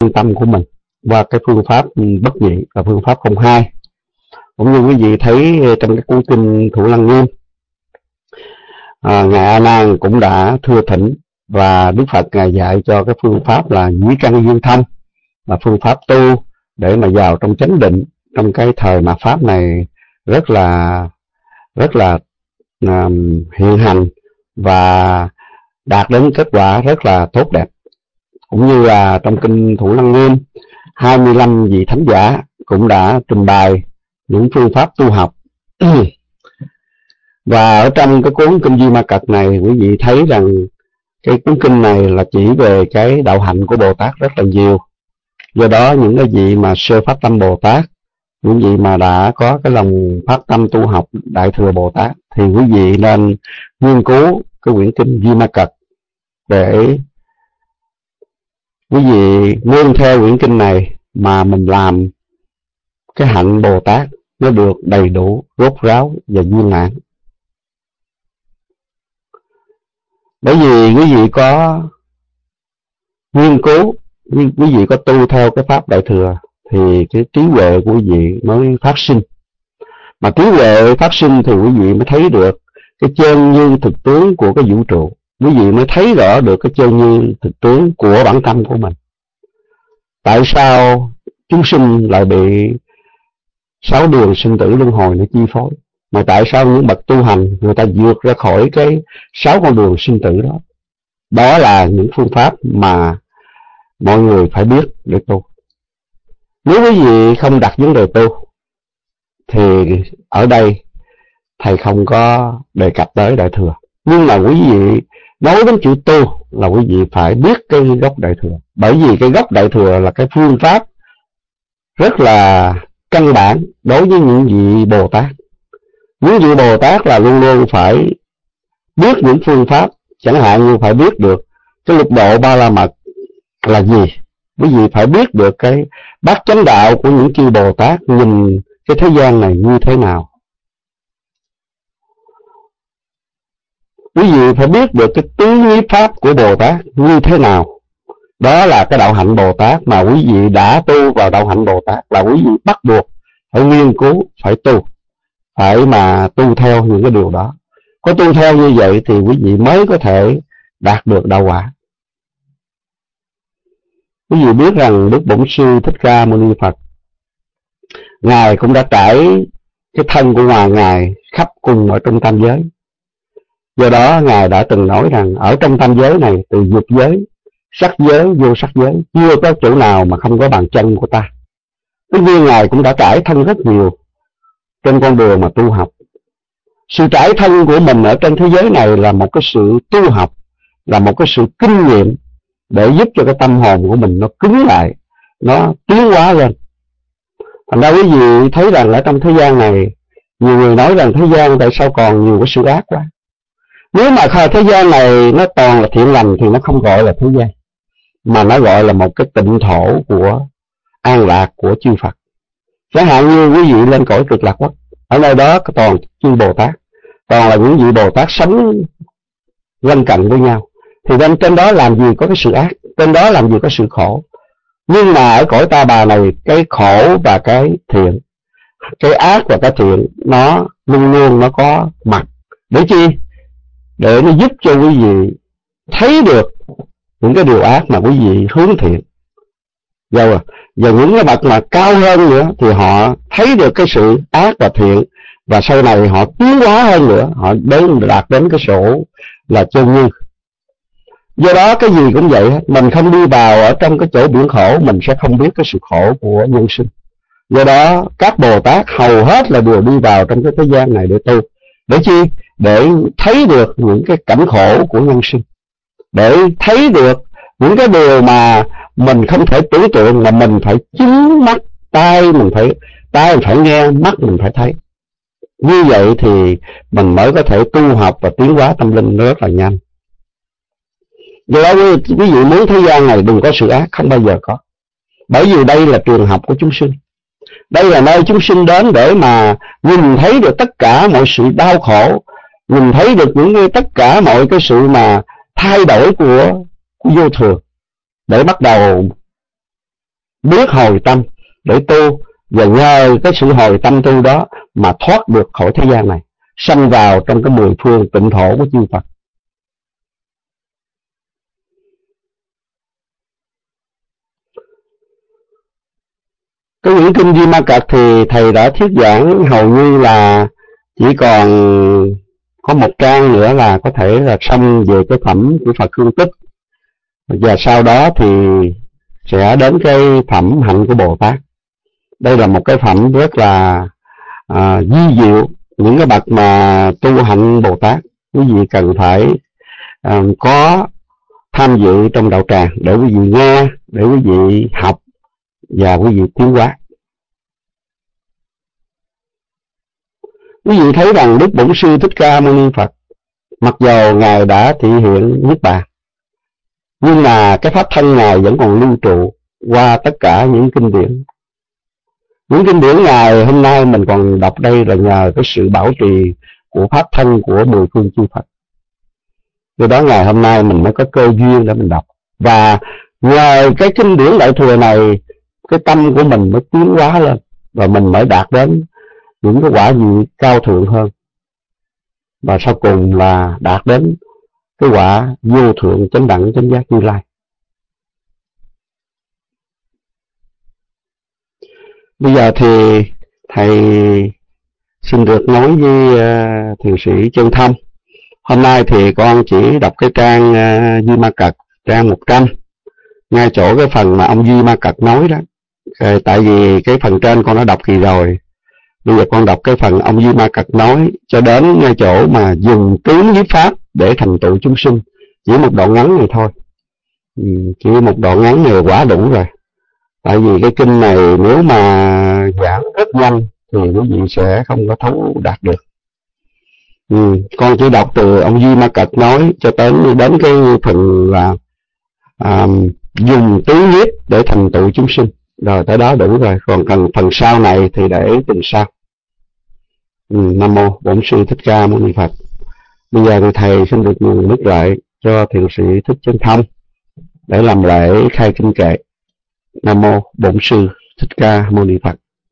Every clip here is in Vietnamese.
trung tâm của mình qua cái phương pháp bất nhị và phương pháp 02. Cũng như quý vị thấy trong cái cuốn kinh Thủ Lăng Nghiêm, Ngài A Nan cũng đã thưa thỉnh và Đức Phật Ngài dạy cho cái phương pháp là nhĩ căn duyên thông, là phương pháp tu để mà vào trong chánh định trong cái thời mạt pháp này rất là hiện hành và đạt đến kết quả rất là tốt đẹp. Cũng như là trong kinh Thủ Lăng Nghiêm, 25 vị thánh giả cũng đã trình bày những phương pháp tu học. Và ở trong cái cuốn kinh Di Ma Cật này, quý vị thấy rằng cái cuốn kinh này là chỉ về cái đạo hạnh của Bồ Tát rất là nhiều. Do đó những cái vị mà sơ phát tâm Bồ Tát, những vị mà đã có cái lòng phát tâm tu học Đại Thừa Bồ Tát, thì quý vị nên nghiên cứu cái quyển kinh Di Ma Cật để quý vị nương theo quyển kinh này mà mình làm cái hạnh Bồ Tát nó được đầy đủ, rốt ráo và viên mãn. Bởi vì quý vị có nghiên cứu, quý vị có tu theo cái pháp Đại Thừa thì cái trí huệ của quý vị mới phát sinh. Mà trí huệ phát sinh thì quý vị mới thấy được cái chân như thực tướng của cái vũ trụ. Quý vị mới thấy rõ được cái chân như thực tướng của bản tâm của mình. Tại sao chúng sinh lại bị 6 đường sinh tử luân hồi nó chi phối? Mà tại sao những bậc tu hành người ta vượt ra khỏi cái 6 con đường sinh tử đó? Đó là những phương pháp mà mọi người phải biết để tu. Nếu quý vị không đặt vấn đề tu thì ở đây thầy không có đề cập tới Đại Thừa. Nhưng mà quý vị nói đến chữ tu là quý vị phải biết cái gốc Đại Thừa. Bởi vì cái gốc Đại Thừa là cái phương pháp rất là căn bản đối với những vị Bồ Tát. Những vị Bồ Tát là luôn luôn phải biết những phương pháp, chẳng hạn như phải biết được cái lục độ Ba La Mật là gì. Quý vị phải biết được cái bát chánh đạo của những chư Bồ Tát nhìn cái thế gian này như thế nào. Quý vị phải biết được cái tứ nhiếp pháp của Bồ Tát như thế nào. Đó là cái đạo hạnh Bồ Tát mà quý vị đã tu vào đạo hạnh Bồ Tát, là quý vị bắt buộc phải nghiên cứu, phải tu, phải mà tu theo những cái điều đó. Có tu theo như vậy thì quý vị mới có thể đạt được đạo quả. Quý vị biết rằng Đức Bổn Sư Thích Ca Mâu Ni Phật, Ngài cũng đã trải cái thân của Ngài khắp cùng ở trong tam giới. Do đó Ngài đã từng nói rằng ở trong tam giới này, từ dục giới, sắc giới, vô sắc giới, chưa có chỗ nào mà không có bàn chân của ta. Tất nhiên Ngài cũng đã trải thân rất nhiều trên con đường mà tu học. Sự trải thân của mình ở trên thế giới này là một cái sự tu học, là một cái sự kinh nghiệm để giúp cho cái tâm hồn của mình nó cứng lại, nó tiến hóa lên. Thành ra quý vị thấy rằng ở trong thế gian này, nhiều người nói rằng thế gian tại sao còn nhiều cái sự ác quá. Nếu mà thế gian này nó toàn là thiện lành thì nó không gọi là thế gian, mà nó gọi là một cái tịnh thổ của an lạc của chư Phật. Chẳng hạn như quý vị lên cõi Cực Lạc Quốc, ở nơi đó có toàn chư Bồ Tát, toàn là những vị Bồ Tát sống lân cận với nhau. Thì bên trên đó làm gì có cái sự ác, trên đó làm gì có sự khổ. Nhưng mà ở cõi Ta Bà này, cái khổ và cái thiện, cái ác và cái thiện, nó luôn luôn nó có mặt. Để chi? Để nó giúp cho quý vị thấy được những cái điều ác mà quý vị hướng thiện. Và những cái bậc mà cao hơn nữa thì họ thấy được cái sự ác và thiện, và sau này họ tiến hóa hơn nữa, họ đạt đến cái số là chân như. Do đó cái gì cũng vậy, mình không đi vào ở trong cái chỗ biển khổ, mình sẽ không biết cái sự khổ của nhân sinh. Do đó các Bồ Tát hầu hết là đều đi vào trong cái thế gian này để tu. Để chi? Để thấy được những cái cảnh khổ của nhân sinh, để thấy được những cái điều mà mình không thể tưởng tượng, mà mình phải chứng mắt, tai mình phải nghe, mắt mình phải thấy. Như vậy thì mình mới có thể tu học và tiến hóa tâm linh rất là nhanh. Do đó quý vị muốn thế gian này đừng có sự ác, không bao giờ có. Bởi vì đây là trường học của chúng sinh. Đây là nơi chúng sinh đến để mà nhìn thấy được tất cả mọi sự đau khổ, nhìn thấy được tất cả mọi cái sự mà thay đổi của vô thường, để bắt đầu biết hồi tâm để tu, và nhờ cái sự hồi tâm tu đó mà thoát được khỏi thế gian này, sanh vào trong cái 10 phương tịnh thổ của chư Phật. Cái quyển kinh Di Ma Cật thì thầy đã thuyết giảng hầu như là chỉ còn có một trang nữa là có thể là xong về cái phẩm của Phật Hương Tích, và sau đó thì sẽ đến cái phẩm hạnh của Bồ Tát. Đây là một cái phẩm rất là di diệu. Những cái bậc mà tu hạnh Bồ Tát, quý vị cần phải có tham dự trong đạo tràng để quý vị nghe, để quý vị học và quý vị tiến hóa. Quý vị thấy rằng Đức Bổn Sư Thích Ca Mâu Ni Phật, mặc dầu Ngài đã thị hiện Niết Bàn, nhưng mà cái pháp thân Ngài vẫn còn lưu trụ qua tất cả những kinh điển. Những kinh điển Ngài hôm nay mình còn đọc đây là nhờ cái sự bảo trì của pháp thân của 10 phương chư Phật. Do đó ngày hôm nay mình mới có cơ duyên để mình đọc. Và nhờ cái kinh điển Đại Thừa này, cái tâm của mình mới tiến hóa lên, và mình mới đạt đến những cái quả vị cao thượng hơn, và sau cùng là đạt đến cái quả vô thượng chánh đẳng chánh giác Như Lai. Bây giờ thì thầy xin được nói với thiền sĩ Chân Thông. Hôm nay thì con chỉ đọc cái trang Di Ma Cật, trang 100, ngay chỗ cái phần mà ông Di Ma Cật nói đó. Tại vì cái phần trên con đã đọc kỳ rồi, bây giờ con đọc cái phần ông Di Ma Cật nói cho đến ngay chỗ mà dùng tướng nhiếp pháp để thành tựu chúng sinh. Chỉ một đoạn ngắn này thôi, chỉ một đoạn ngắn này quá đủ rồi. Tại vì cái kinh này nếu mà giảng rất nhanh thì quý vị sẽ không có thấu đạt được. Con chỉ đọc từ ông Di Ma Cật nói cho đến cái phần là dùng tứ nhiếp để thành tựu chúng sinh, rồi tới đó đủ rồi. Còn cần phần sau này thì để tuần sau. Nam mô Bổn Sư Thích Ca Mâu Ni Phật. Bây giờ thì thầy xin được nhường nước lại cho thiền sĩ Thích Chân Thông để làm lễ khai kinh kệ. Nam mô Bổn Sư Thích Ca Mâu Ni Phật.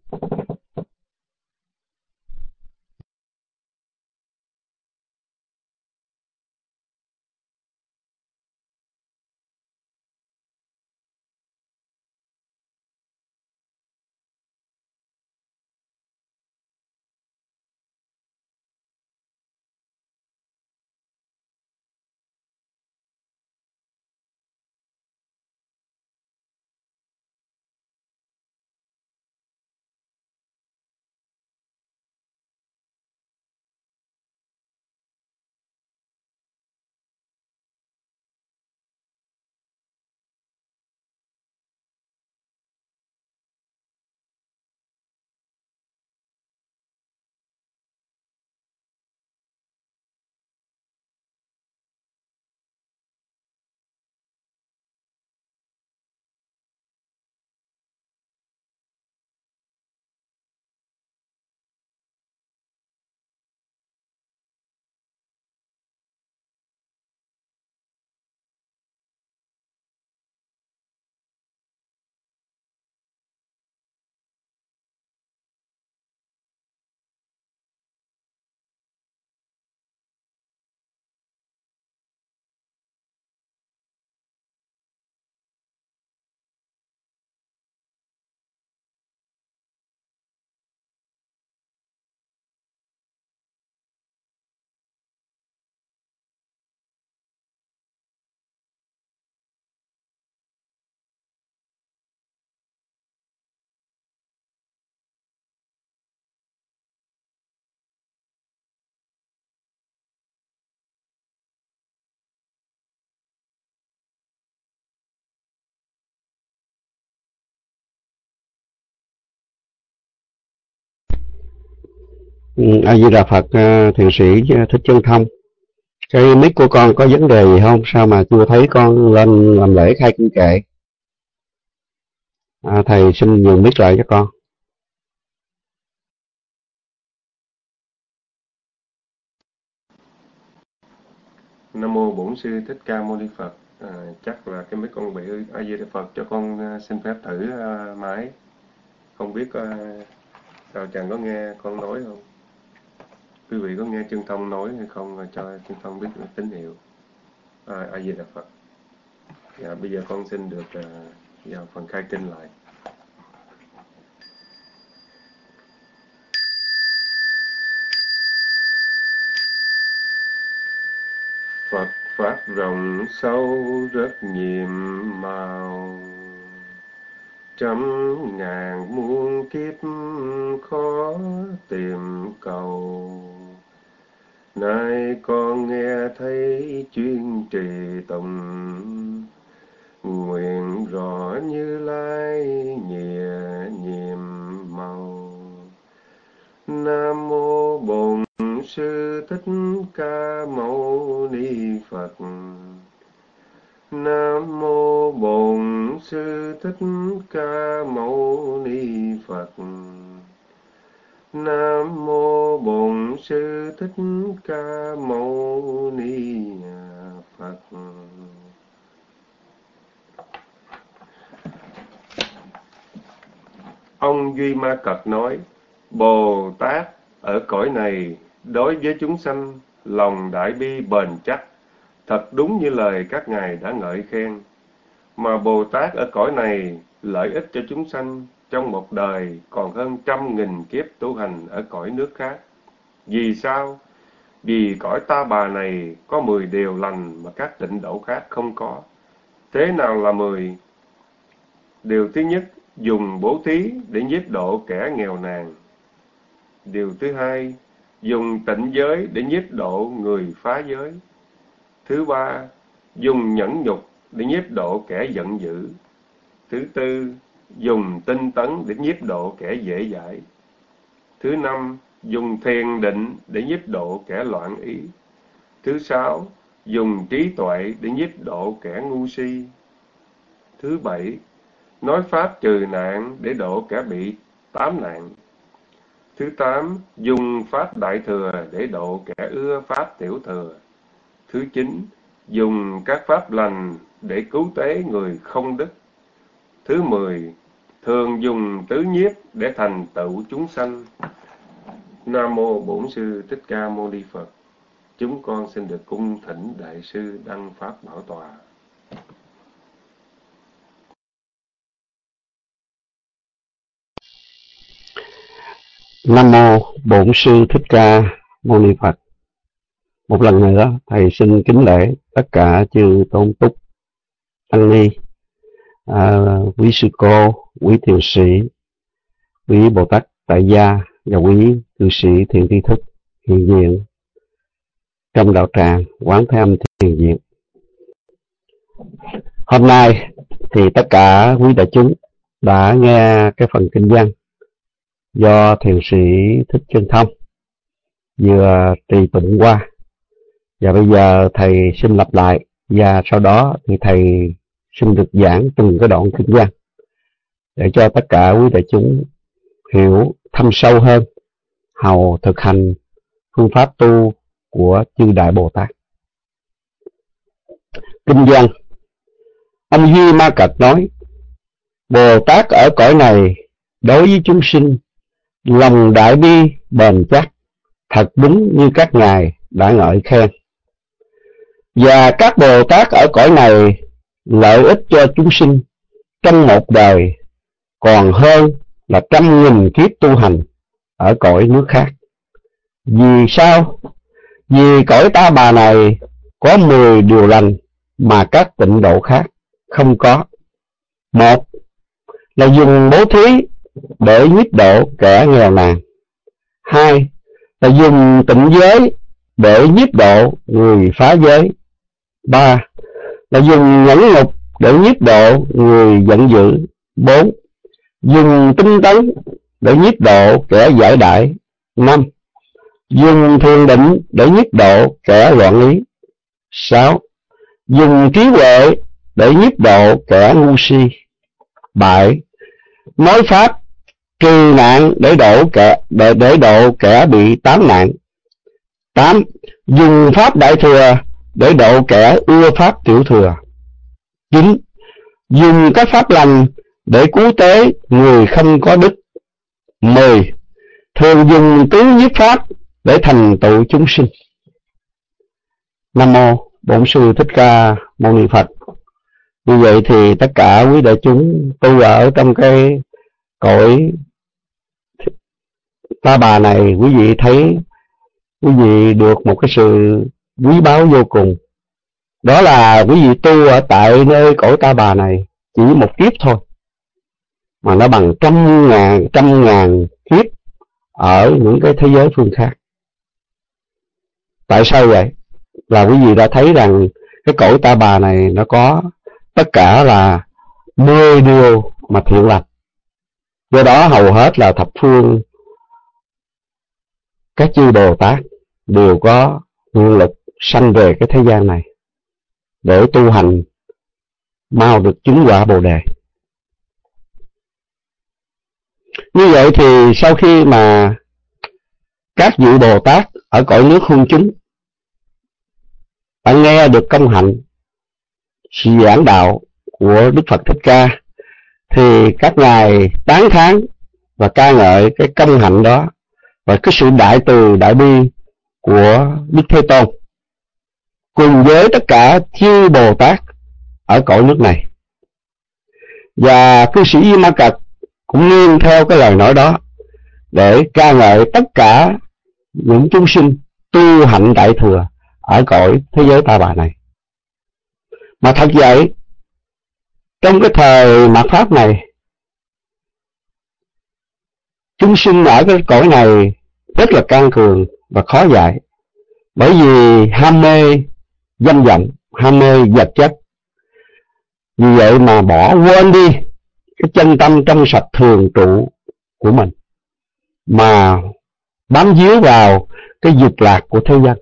A Di Đà Phật. Thiền sĩ Thích Chân Thông, cái mic của con có vấn đề gì không? Sao mà chưa thấy con lên làm lễ khai kinh kệ? Thầy xin nhường mic lại cho con. Nam mô Bổn Sư Thích Ca Mâu Ni Phật. Chắc là cái mấy con bị A Di Đà Phật, cho con xin phép thử máy. Không biết sao chàng có nghe con nói không? Quý vị có nghe Chân Thông nói hay không, cho Chân Thông biết tín hiệu. A Di Đà Phật. Dạ, bây giờ con xin được vào phần khai kinh lại. Phật pháp rộng sâu rất nhiệm màu, trăm ngàn muôn kiếp khó tìm cầu. Nay con nghe thấy chuyên trì tụng, nguyện rõ Như Lai nhẹ nhiệm màu. Nam mô Bổn Sư Thích Ca Mâu Ni Phật. Nam mô Bổn Sư Thích Ca Mâu Ni Phật. Nam mô Bổn Sư Thích Ca Mâu Ni Phật. Ông Duy Ma Cật nói: Bồ Tát ở cõi này đối với chúng sanh lòng đại bi bền chắc, thật đúng như lời các ngài đã ngợi khen. Mà Bồ Tát ở cõi này lợi ích cho chúng sanh trong một đời còn hơn 100.000 kiếp tu hành ở cõi nước khác. Vì sao? Vì cõi Ta Bà này có 10 điều lành mà các tịnh độ khác không có. Thế nào là 10? Điều thứ nhất, dùng bố thí để nhiếp độ kẻ nghèo nàn. Điều thứ hai, dùng tịnh giới để nhiếp độ người phá giới. Thứ ba, dùng nhẫn nhục để nhiếp độ kẻ giận dữ. Thứ tư, dùng tinh tấn để nhiếp độ kẻ dễ dãi. Thứ năm, dùng thiền định để nhiếp độ kẻ loạn ý. Thứ sáu, dùng trí tuệ để nhiếp độ kẻ ngu si. Thứ bảy, nói pháp trừ nạn để độ kẻ bị tám nạn. Thứ tám, dùng pháp đại thừa để độ kẻ ưa pháp tiểu thừa. Thứ chín, dùng các pháp lành để cứu tế người không đức. Thứ 10, thường dùng tứ nhiếp để thành tựu chúng sanh. Nam mô Bổn Sư Thích Ca Mâu Ni Phật. Chúng con xin được cung thỉnh Đại sư Đăng Pháp Bảo Tòa. Nam mô Bổn Sư Thích Ca Mâu Ni Phật. Một lần nữa thầy xin kính lễ tất cả chư tôn túc, tăng ni, quý sư cô, quý thiền sĩ, quý Bồ Tát tại gia và quý cư sĩ thiện tri thức hiện diện trong đạo tràng Quán Thế Âm Thiền Viện. Hôm nay thì tất cả quý đại chúng đã nghe cái phần kinh văn do thiền sĩ Thích Chân Thông vừa trì tụng qua, và bây giờ thầy xin lặp lại, và sau đó thì thầy xin được giảng từng cái đoạn kinh văn để cho tất cả quý đại chúng hiểu thâm sâu hơn, hầu thực hành phương pháp tu của chư Đại Bồ Tát. Kinh văn: Ông Duy Ma Cật nói: Bồ Tát ở cõi này đối với chúng sinh lòng đại bi bền chắc, thật đúng như các ngài đã ngợi khen. Và các Bồ Tát ở cõi này lợi ích cho chúng sinh trong một đời còn hơn là 100.000 kiếp tu hành ở cõi nước khác. Vì sao? Vì cõi Ta Bà này có 10 điều lành mà các tịnh độ khác không có. Một là dùng bố thí để nhiếp độ kẻ nghèo nàn. Hai là dùng tịnh giới để nhiếp độ người phá giới. Ba là dùng nhẫn nhục để nhiếp độ người giận dữ. Bốn, dùng tinh tấn để nhiếp độ kẻ giải đãi. Năm, dùng thiền định để nhiếp độ kẻ loạn ý. Sáu, dùng trí huệ để nhiếp độ kẻ ngu si. Bảy, nói pháp trừ nạn để độ kẻ bị tám nạn. Tám, dùng pháp đại thừa để độ kẻ ưa pháp tiểu thừa. 9. Dùng các pháp lành để cứu tế người không có đức. 10. Thường dùng tứ nhiếp pháp để thành tựu chúng sinh. Nam mô Bổn Sư Thích Ca Mâu Ni Phật. Như vậy thì tất cả quý đại chúng tu ở trong cái cõi Ta Bà này, quý vị thấy quý vị được một cái sự quý báu vô cùng. Đó là quý vị tu ở tại nơi cõi Ta Bà này chỉ một kiếp thôi, mà nó bằng trăm ngàn kiếp ở những cái thế giới phương khác. Tại sao vậy? Là quý vị đã thấy rằng cái cõi Ta Bà này nó có tất cả là 10 điều mà thiện lành. Do đó hầu hết là thập phương các chư Bồ Tát đều có nguyện lực sanh về cái thế gian này để tu hành mau được chứng quả Bồ Đề. Như vậy thì sau khi mà các vị Bồ Tát ở cõi nước hương chúng đã nghe được công hạnh sự giảng đạo của Đức Phật Thích Ca, thì các ngài tán thán và ca ngợi cái công hạnh đó và cái sự đại từ đại bi của Đức Thế Tôn cùng với tất cả chư Bồ Tát ở cõi nước này. Và cư sĩ Di Ma Cật cũng nương theo cái lời nói đó để ca ngợi tất cả những chúng sinh tu hạnh đại thừa ở cõi thế giới Ta Bà này. Mà thật vậy, trong cái thời mạt Pháp này, chúng sinh ở cái cõi này rất là can cường và khó dạy, bởi vì ham mê danh vọng, ham mê vật chất. Vì vậy mà bỏ quên đi cái chân tâm trong sạch thường trụ của mình, mà bám víu vào cái dục lạc của thế gian.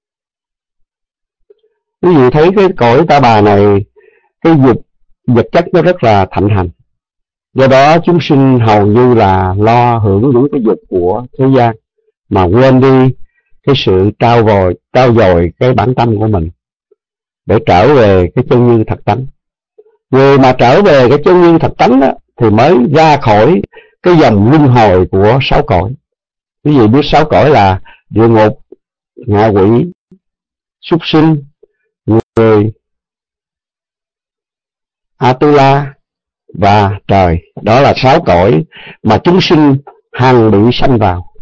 Quý vị thấy cái cõi Ta Bà này, cái dục vật chất nó rất là thịnh hành. Do đó chúng sinh hầu như là lo hưởng những cái dục của thế gian, mà quên đi cái sự trao dồi cái bản tâm của mình để trở về cái chân như thật tánh. Người mà trở về cái chân như thật tánh đó, thì mới ra khỏi cái dòng luân hồi của 6 cõi. Quý vị biết 6 cõi là địa ngục, ngạ quỷ, súc sinh, người, Atula và trời. Đó là 6 cõi mà chúng sinh hằng bị sanh vào.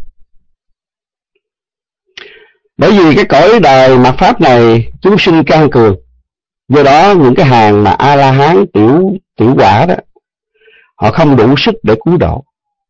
Bởi vì cái cõi đời mạt Pháp này chúng sinh can cường, do đó những cái hàng mà A-la-hán tiểu quả đó, họ không đủ sức để cứu độ.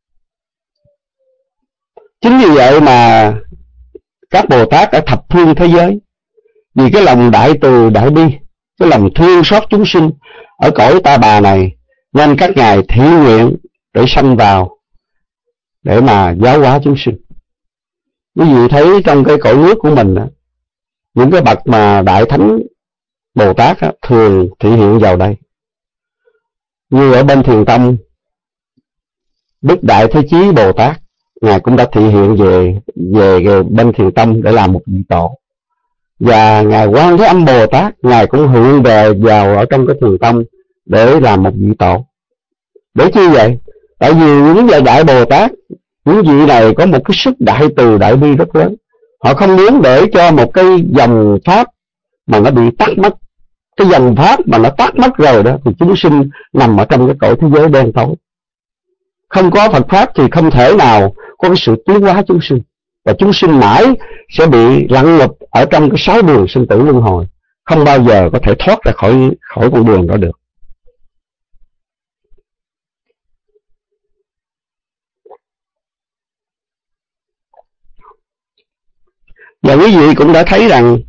Chính vì vậy mà các Bồ Tát ở thập phương thế giới, vì cái lòng đại từ đại bi, cái lòng thương xót chúng sinh ở cõi Ta Bà này, nên các ngài thiện nguyện để sanh vào để mà giáo hóa chúng sinh. Quý vị thấy trong cái cõi nước của mình đó, những cái bậc mà đại thánh Bồ Tát đó, thường thị hiện vào đây. Như ở bên Thiền Tông, Đức Đại Thế Chí Bồ Tát, ngài cũng đã thị hiện về bên Thiền Tông để làm một vị tổ. Và ngài Quan Thế Âm Bồ Tát, ngài cũng hiện về vào ở trong cái Thiền Tông để làm một vị tổ. Để chi vậy? Tại vì những vị đại Bồ Tát, những vị này có một cái sức đại từ đại bi rất lớn. Họ không muốn để cho một cái dòng pháp mà nó bị tắt mất. Cái dòng pháp mà nó tắt mất rồi đó, thì chúng sinh nằm ở trong cái cõi thế giới đen tối. Không có Phật Pháp thì không thể nào có cái sự tiến hóa chúng sinh. Và chúng sinh mãi sẽ bị lặn ngập ở trong cái 6 đường sinh tử luân hồi, không bao giờ có thể thoát ra khỏi con đường đó được. Và quý vị cũng đã thấy rằng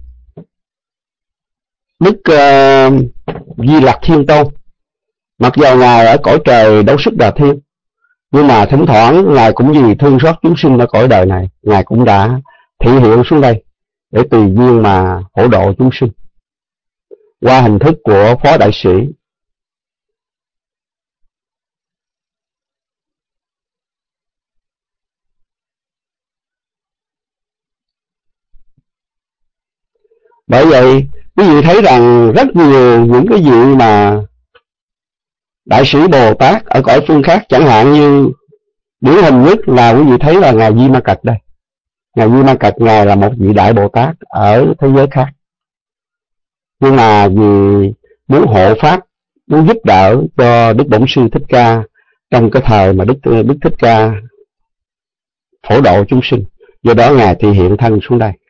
Đức Di Lặc Thiên Tôn, mặc dù ngài ở cõi trời Đấu Sức Đà Thiên, nhưng mà thỉnh thoảng ngài cũng vì thương xót chúng sinh ở cõi đời này, ngài cũng đã thị hiện xuống đây để tùy duyên mà hỗ độ chúng sinh qua hình thức của Phó Đại Sĩ. Bởi vậy Quý vị thấy rằng rất nhiều những cái vị mà đại sĩ Bồ Tát ở cõi phương khác, chẳng hạn như điển hình nhất là quý vị thấy là Ngài Di Ma Cật đây. Ngài Di Ma Cật, Ngài là một vị đại Bồ Tát ở thế giới khác. Nhưng mà vì muốn hộ pháp, muốn giúp đỡ cho Đức Bổn Sư Thích Ca trong cái thời mà Đức Thích Ca phổ độ chúng sinh, do đó Ngài thì hiện thân xuống đây.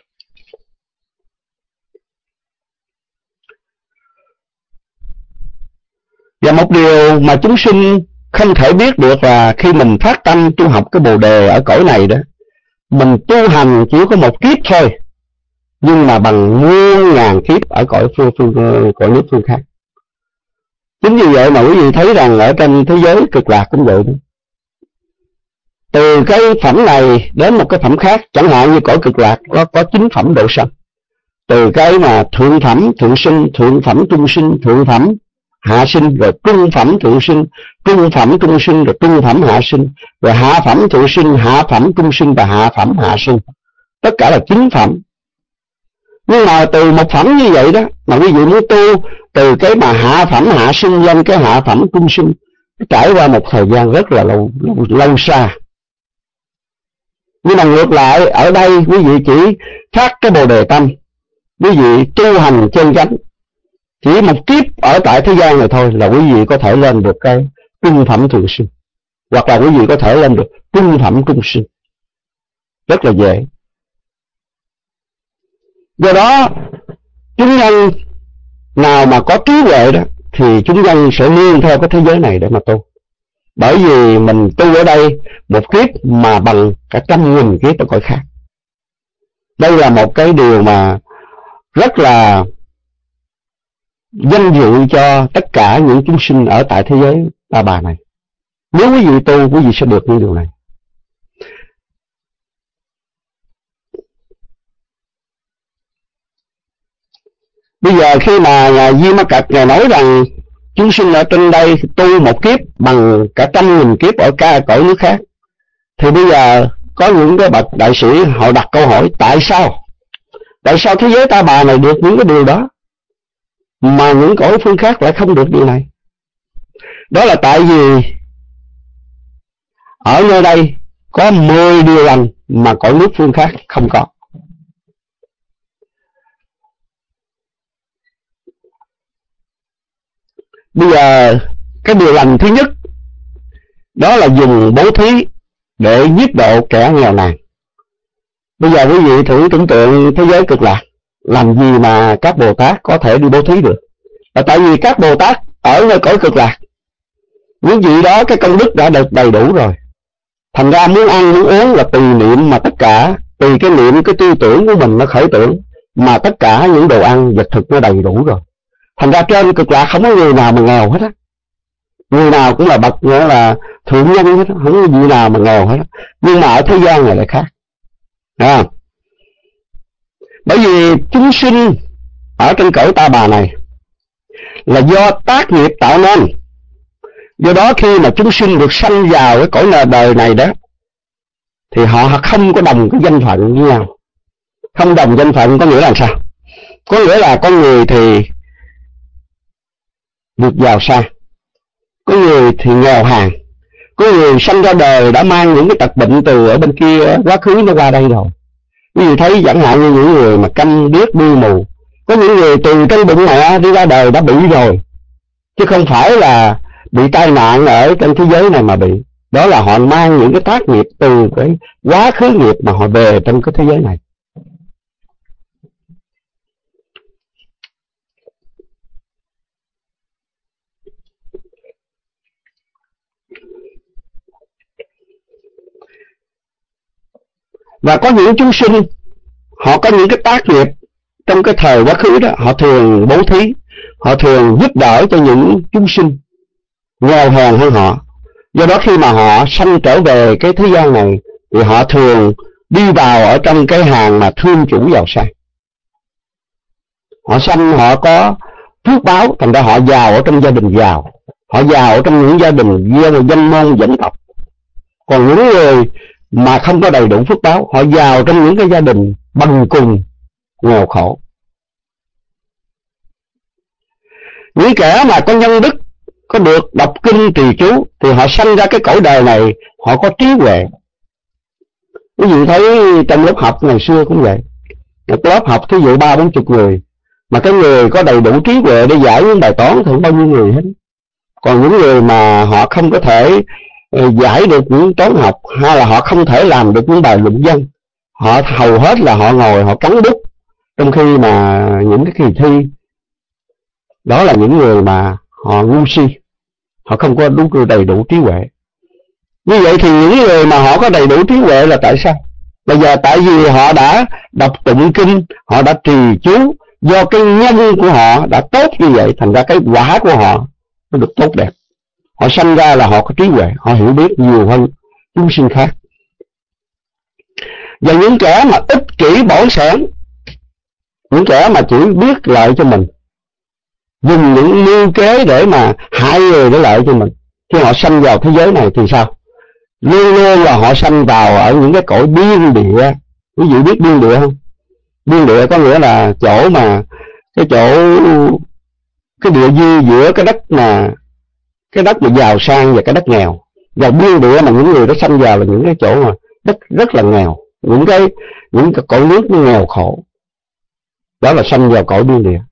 Và một điều mà chúng sinh không thể biết được là khi mình phát tâm tu học cái Bồ Đề ở cõi này đó, mình tu hành chỉ có một kiếp thôi, nhưng mà bằng muôn ngàn kiếp ở cõi nước phương khác. Chính vì vậy mà quý vị thấy rằng ở trên thế giới cực lạc cũng vậy đó. Từ cái phẩm này đến một cái phẩm khác, chẳng hạn như cõi cực lạc có 9 phẩm độ sanh. Từ cái mà thượng phẩm thượng sinh, thượng phẩm trung sinh, thượng phẩm hạ sinh, rồi trung phẩm thượng sinh, trung phẩm trung sinh, rồi trung phẩm hạ sinh, rồi hạ phẩm thượng sinh, hạ phẩm trung sinh và hạ phẩm hạ sinh. Tất cả là 9 phẩm. Nhưng mà từ một phẩm như vậy đó mà quý vị muốn tu từ cái mà hạ phẩm hạ sinh lên cái hạ phẩm trung sinh, trải qua một thời gian rất là lâu xa. Nhưng mà ngược lại ở đây quý vị chỉ phát cái Bồ Đề tâm, quý vị tu hành chân chánh, chỉ một kiếp ở tại thế gian này thôi là quý vị có thể lên được cái trung phẩm thượng sinh, hoặc là quý vị có thể lên được trung phẩm trung sinh, rất là dễ. Do đó chúng nhân nào mà có trí huệ đó thì chúng nhân sẽ nương theo cái thế giới này để mà tu. Bởi vì mình tu ở đây một kiếp mà bằng cả 100.000 kiếp ở cõi khác. Đây là một cái điều mà rất là danh dự cho tất cả những chúng sinh ở tại thế giới Ta Bà này. Nếu quý vị tu, quý vị sẽ được những điều này. Bây giờ khi mà Ngài Di Ma Cật Ngài nói rằng chúng sinh ở trên đây tu một kiếp bằng cả 100.000 kiếp ở cõi nước khác, thì bây giờ có những cái bậc đại sĩ họ đặt câu hỏi tại sao? Tại sao thế giới Ta Bà này được những cái điều đó mà những cõi phương khác lại không được điều này? Đó là tại vì ở nơi đây có 10 điều lành mà cõi nước phương khác không có. Bây giờ cái điều lành thứ nhất đó là dùng bố thí để giúp độ kẻ nghèo nàn. Bây giờ quý vị thử tưởng tượng thế giới cực lạc, làm gì mà các Bồ Tát có thể đi bố thí được? Là tại vì các Bồ Tát ở nơi cõi cực lạc, những vị đó cái công đức đã được đầy đủ rồi. Thành ra muốn ăn muốn uống là tùy niệm, mà tất cả tùy cái niệm, cái tư tưởng của mình nó khởi tưởng, mà tất cả những đồ ăn vật thực nó đầy đủ rồi. Thành ra trên cực lạc không có người nào mà nghèo hết á. Người nào cũng là bậc nghĩa là thượng nhân hết á, không có gì nào mà nghèo hết á. Nhưng mà ở thế gian này lại khác. Bởi vì chúng sinh ở trên cõi Ta Bà này là do tác nghiệp tạo nên. Do đó khi mà chúng sinh được sanh vào cái cõi đời này đó, thì họ không có đồng cái danh phận với nhau. Không đồng danh phận có nghĩa là sao? Có nghĩa là con người thì được giàu sang, có người thì nghèo hèn, có người sanh ra đời đã mang những cái tật bệnh từ ở bên kia quá khứ nó qua đây rồi. Quý vị thấy chẳng hạn như những người mà câm điếc đuôi mù, có những người từ trong bụng mẹ đi ra đời đã bị rồi, chứ không phải là bị tai nạn ở trên thế giới này mà bị. Đó là họ mang những cái tác nghiệp từ cái quá khứ nghiệp mà họ về trong cái thế giới này. Và có những chúng sinh họ có những cái tác nghiệp trong cái thời quá khứ đó, họ thường bố thí, họ thường giúp đỡ cho những chúng sinh nghèo hèn hơn họ. Do đó khi mà họ sanh trở về cái thế gian này thì họ thường đi vào ở trong cái hàng mà thương chủ giàu sang. Họ sanh họ có phước báo, thành ra họ giàu ở trong gia đình giàu, họ giàu ở trong những gia đình danh môn vọng tộc. Còn những người mà không có đầy đủ phước báo, họ giàu trong những cái gia đình bần cùng nghèo khổ. Những kẻ mà có nhân đức, có được đọc kinh trì chú, thì họ sanh ra cái cõi đời này, họ có trí huệ. Quý vị thấy trong lớp học ngày xưa cũng vậy. Một lớp học thí dụ 30-40 người, mà cái người có đầy đủ trí huệ để giải những bài toán thì không bao nhiêu người hết. Còn những người mà họ không có thể giải được những toán học, hay là họ không thể làm được những bài luận văn, họ hầu hết là họ ngồi họ cắn bút, trong khi mà những cái kỳ thi đó là những người mà họ ngu si, họ không có đầy đủ trí huệ. Như vậy thì những người mà họ có đầy đủ trí huệ là tại sao? Bây giờ tại vì họ đã đọc tụng kinh, họ đã trì chú, do cái nhân của họ đã tốt như vậy, thành ra cái quả của họ nó được tốt đẹp. Họ sanh ra là họ có trí huệ, họ hiểu biết nhiều hơn chúng sinh khác. Và những kẻ mà ích kỷ bỏng sẻn, những kẻ mà chỉ biết lợi cho mình, dùng những mưu kế để mà hại người để lợi cho mình, khi họ sanh vào thế giới này thì sao? Luôn luôn là họ sanh vào ở những cái cõi biên địa. Quý vị biết biên địa không? Biên địa có nghĩa là chỗ mà cái địa dư giữa cái đất mà giàu sang và cái đất nghèo. Và biên địa mà những người đó sanh vào là những cái chỗ mà đất rất là nghèo, những cái cõi nước nó nghèo khổ. Đó là sanh vào cõi biên địa.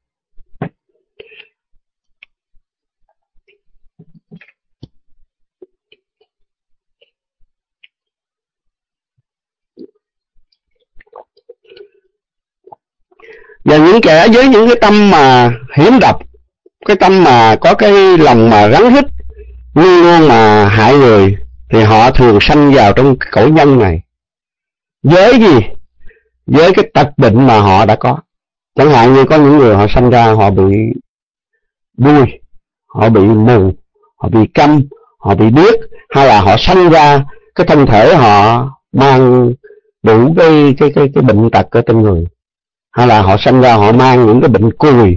Và những kẻ với những cái tâm mà hiểm độc, cái tâm mà có cái lòng mà rắn rít, luôn luôn mà hại người, thì họ thường sanh vào trong cõi nhân này. Với gì? Với cái tật bệnh mà họ đã có. Chẳng hạn như có những người họ sanh ra họ bị đuôi, họ bị mù, họ bị câm, họ bị điếc, hay là họ sanh ra cái thân thể họ mang đủ cái bệnh tật ở trong người, hay là họ sanh ra họ mang những cái bệnh cùi.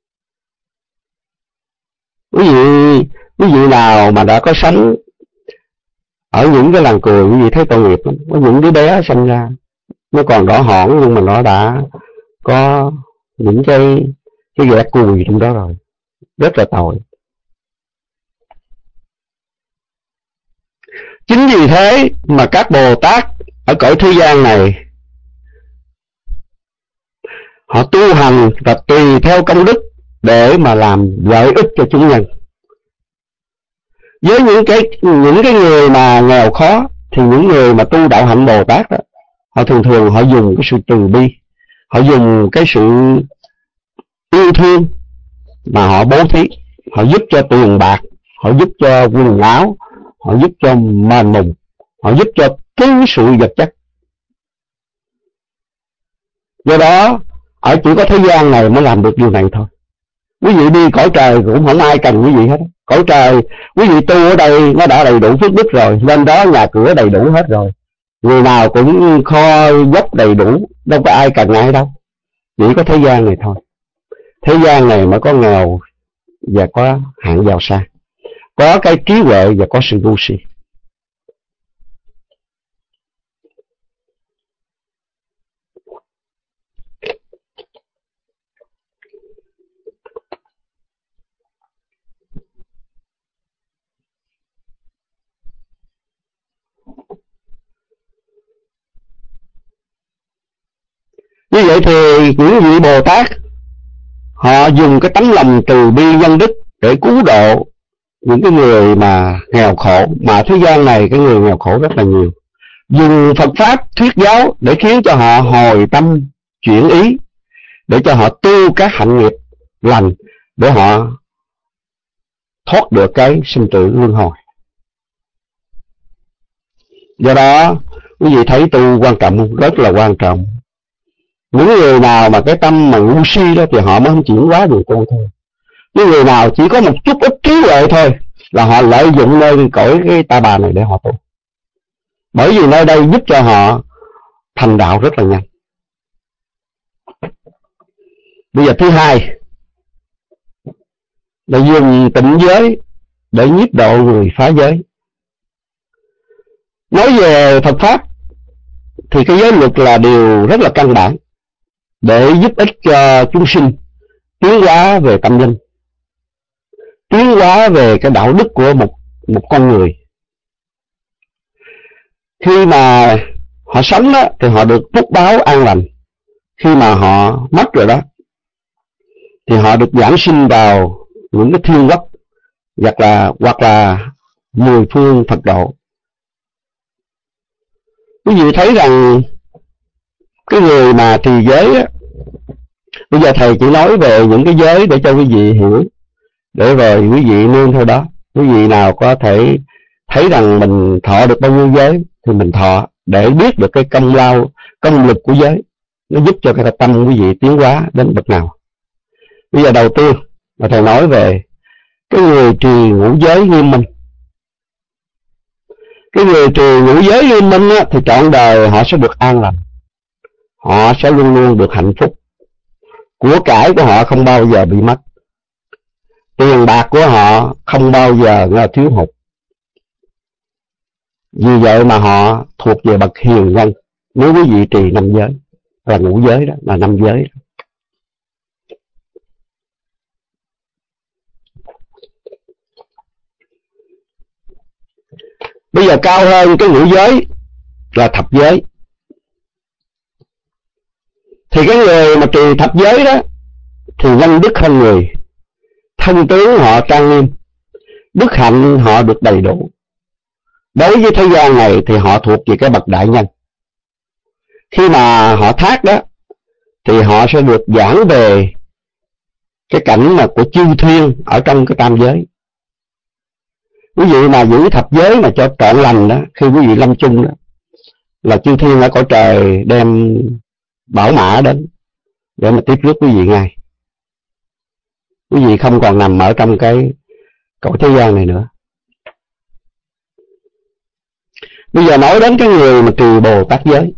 Quý vị nào mà đã có sống ở những cái làng cùi, quý vị thấy tội nghiệp lắm. Có những đứa bé sanh ra nó còn đỏ hỏn, nhưng mà nó đã có những cái ghẻ cùi trong đó rồi, rất là tội. Chính vì thế mà các Bồ Tát ở cõi thế gian này, họ tu hành và tùy theo công đức để mà làm lợi ích cho chúng nhân. Với những cái người mà nghèo khó, thì những người mà tu đạo hạnh Bồ Tát đó, họ thường họ dùng cái sự từ bi, họ dùng cái sự yêu thương mà họ bố thí, họ giúp cho tiền bạc, họ giúp cho quần áo, họ giúp cho mền mùng, họ giúp cho cứu sự vật chất. Do đó ở chỉ có thế gian này mới làm được điều này thôi. Quý vị đi cõi trời cũng không ai cần quý vị hết. Cõi trời quý vị tu ở đây nó đã đầy đủ phước đức rồi, lên đó nhà cửa đầy đủ hết rồi, người nào cũng kho dốc đầy đủ, đâu có ai cần ai đâu. Chỉ có thế gian này thôi. Thế gian này mới có nghèo và có hạng giàu sang, có cái trí huệ và có sự ngu si. Như vậy thì những vị Bồ Tát họ dùng cái tấm lòng từ bi nhân đức để cứu độ những cái người mà nghèo khổ, mà thế gian này cái người nghèo khổ rất là nhiều. Dùng Phật Pháp thuyết giáo để khiến cho họ hồi tâm chuyển ý, để cho họ tu các hạnh nghiệp lành, để họ thoát được cái sinh tử luân hồi. Do đó quý vị thấy tu quan trọng, rất là quan trọng. Những người nào mà cái tâm mà ngu si đó thì họ mới không chuyển hóa được tu thôi. Những người nào chỉ có một chút ít trí huệ thôi là họ lợi dụng nơi cõi cái ta bà này để họ tu. Bởi vì nơi đây giúp cho họ thành đạo rất là nhanh. Bây giờ thứ hai là dùng tịnh giới để nhiếp độ người phá giới. Nói về Phật Pháp thì cái giới luật là điều rất là căn bản để giúp ích cho chúng sinh tiến hóa về tâm linh. tiến hóa về cái đạo đức của một con người. Khi mà họ sống đó thì họ được phúc báo an lành. Khi mà họ mất rồi đó thì họ được giáng sinh vào những cái thiên quốc hoặc là 10 phương Phật độ. Quý vị thấy rằng cái người mà trì giới á, bây giờ thầy chỉ nói về những cái giới để cho quý vị hiểu, để rồi quý vị nương theo đó. Quý vị nào có thể thấy rằng mình thọ được bao nhiêu giới thì mình thọ, để biết được cái công lao, công lực của giới, nó giúp cho cái tâm quý vị tiến hóa đến bậc nào. Bây giờ đầu tiên là thầy nói về cái người trì ngũ giới nghiêm minh. Cái người trì ngũ giới nghiêm minh á, thì trọn đời họ sẽ được an lành, họ sẽ luôn luôn được hạnh phúc, của cải của họ không bao giờ bị mất, tiền bạc của họ không bao giờ thiếu hụt. Vì vậy mà họ thuộc về bậc hiền nhân. Nếu quý vị trì 5 giới, là ngũ giới đó, là 5 giới đó. Bây giờ cao hơn cái ngũ giới là thập giới. Thì cái người mà trì thập giới đó thì nhân đức hơn người, thân tướng họ trang nghiêm, đức hạnh họ được đầy đủ. Đối với thế gian này thì họ thuộc về cái bậc đại nhân. Khi mà họ thác đó thì họ sẽ được giảng về cái cảnh mà của chư thiên ở trong cái tam giới. Quý vị mà giữ thập giới mà cho trọn lành đó, khi quý vị lâm chung đó, là chư thiên ở cõi trời đem bảo mã đến để mà tiếp rước quý vị ngay. Quý vị không còn nằm ở trong cái cõi thế gian này nữa. Bây giờ nói đến cái người mà trì Bồ Tát giới.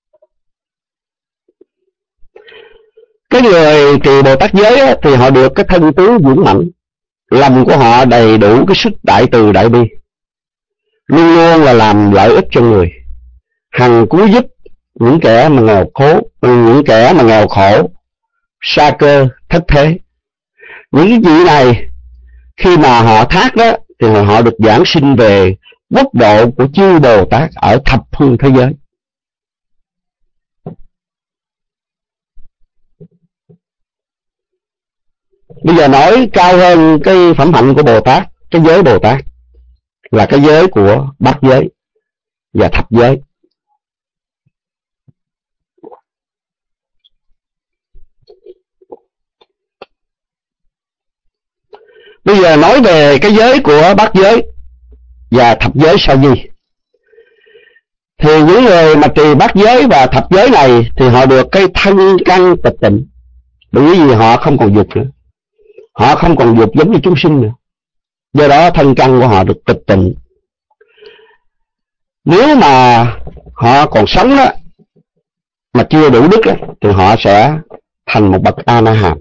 Cái người trì Bồ Tát giới á, thì họ được cái thân tướng vững mạnh, lòng của họ đầy đủ cái sức đại từ đại bi, luôn luôn là làm lợi ích cho người, hằng cứu giúp những kẻ mà nghèo khổ, sa cơ, thất thế. Những cái vị này khi mà họ thác đó thì họ được giảng sinh về quốc độ của chư Bồ Tát ở thập phương thế giới. Bây giờ nói cao hơn cái phẩm hạnh của Bồ Tát, cái giới Bồ Tát là cái giới của bát giới và thập giới. Bây giờ nói về cái giới của bát giới và thập giới sa di. Thì những người mà trì bát giới và thập giới này thì họ được cái thân căn tịch tịnh, bởi vì họ không còn dục nữa, họ không còn dục giống như chúng sinh nữa. Do đó thân căn của họ được tịch tịnh. Nếu mà họ còn sống đó mà chưa đủ đức đó, thì họ sẽ thành một bậc A-na-hàm.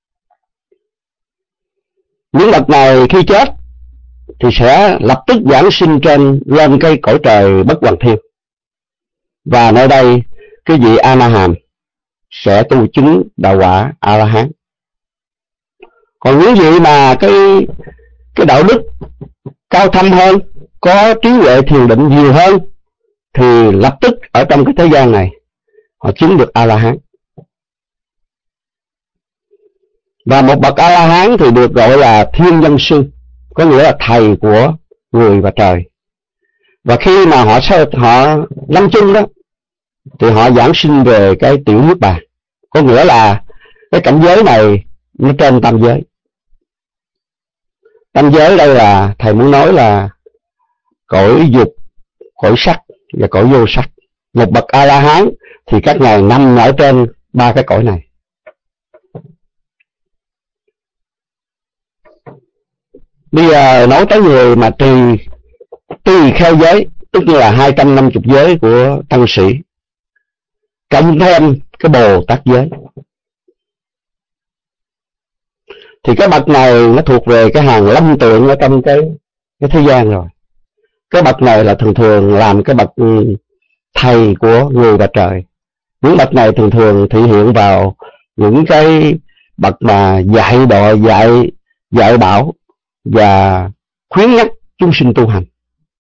Những bậc này khi chết thì sẽ lập tức giảng sinh lên cái cõi trời bất hoàng thiên. Và nơi đây cái vị A-na-hàm sẽ tu chứng đạo quả A-la-hán. Còn những vị mà cái đạo đức cao thâm hơn, có trí huệ thiền định nhiều hơn, thì lập tức ở trong cái thế gian này họ chứng được A-la-hán. Và một bậc A-la-hán thì được gọi là thiên nhân sư, có nghĩa là thầy của người và trời. Và khi mà họ lâm chung đó thì họ giảng sinh về cái tiểu niết bàn, có nghĩa là cái cảnh giới này nó trên tam giới. Tam giới đây là thầy muốn nói là cõi dục, cõi sắc và cõi vô sắc. Một bậc A-la-hán thì các ngài nằm ở trên 3 cái cõi này. Bây giờ nói tới người mà trì tỳ kheo giới, tức là 250 giới của tăng sĩ, cộng thêm cái Bồ Tát giới, thì cái bậc này nó thuộc về cái hàng lâm tượng ở trong cái thế gian rồi. Cái bậc này là thường thường làm cái bậc thầy của người và trời. Những bậc này thường thường thể hiện vào những cái bậc mà dạy bảo, và khuyến nhắc chúng sinh tu hành.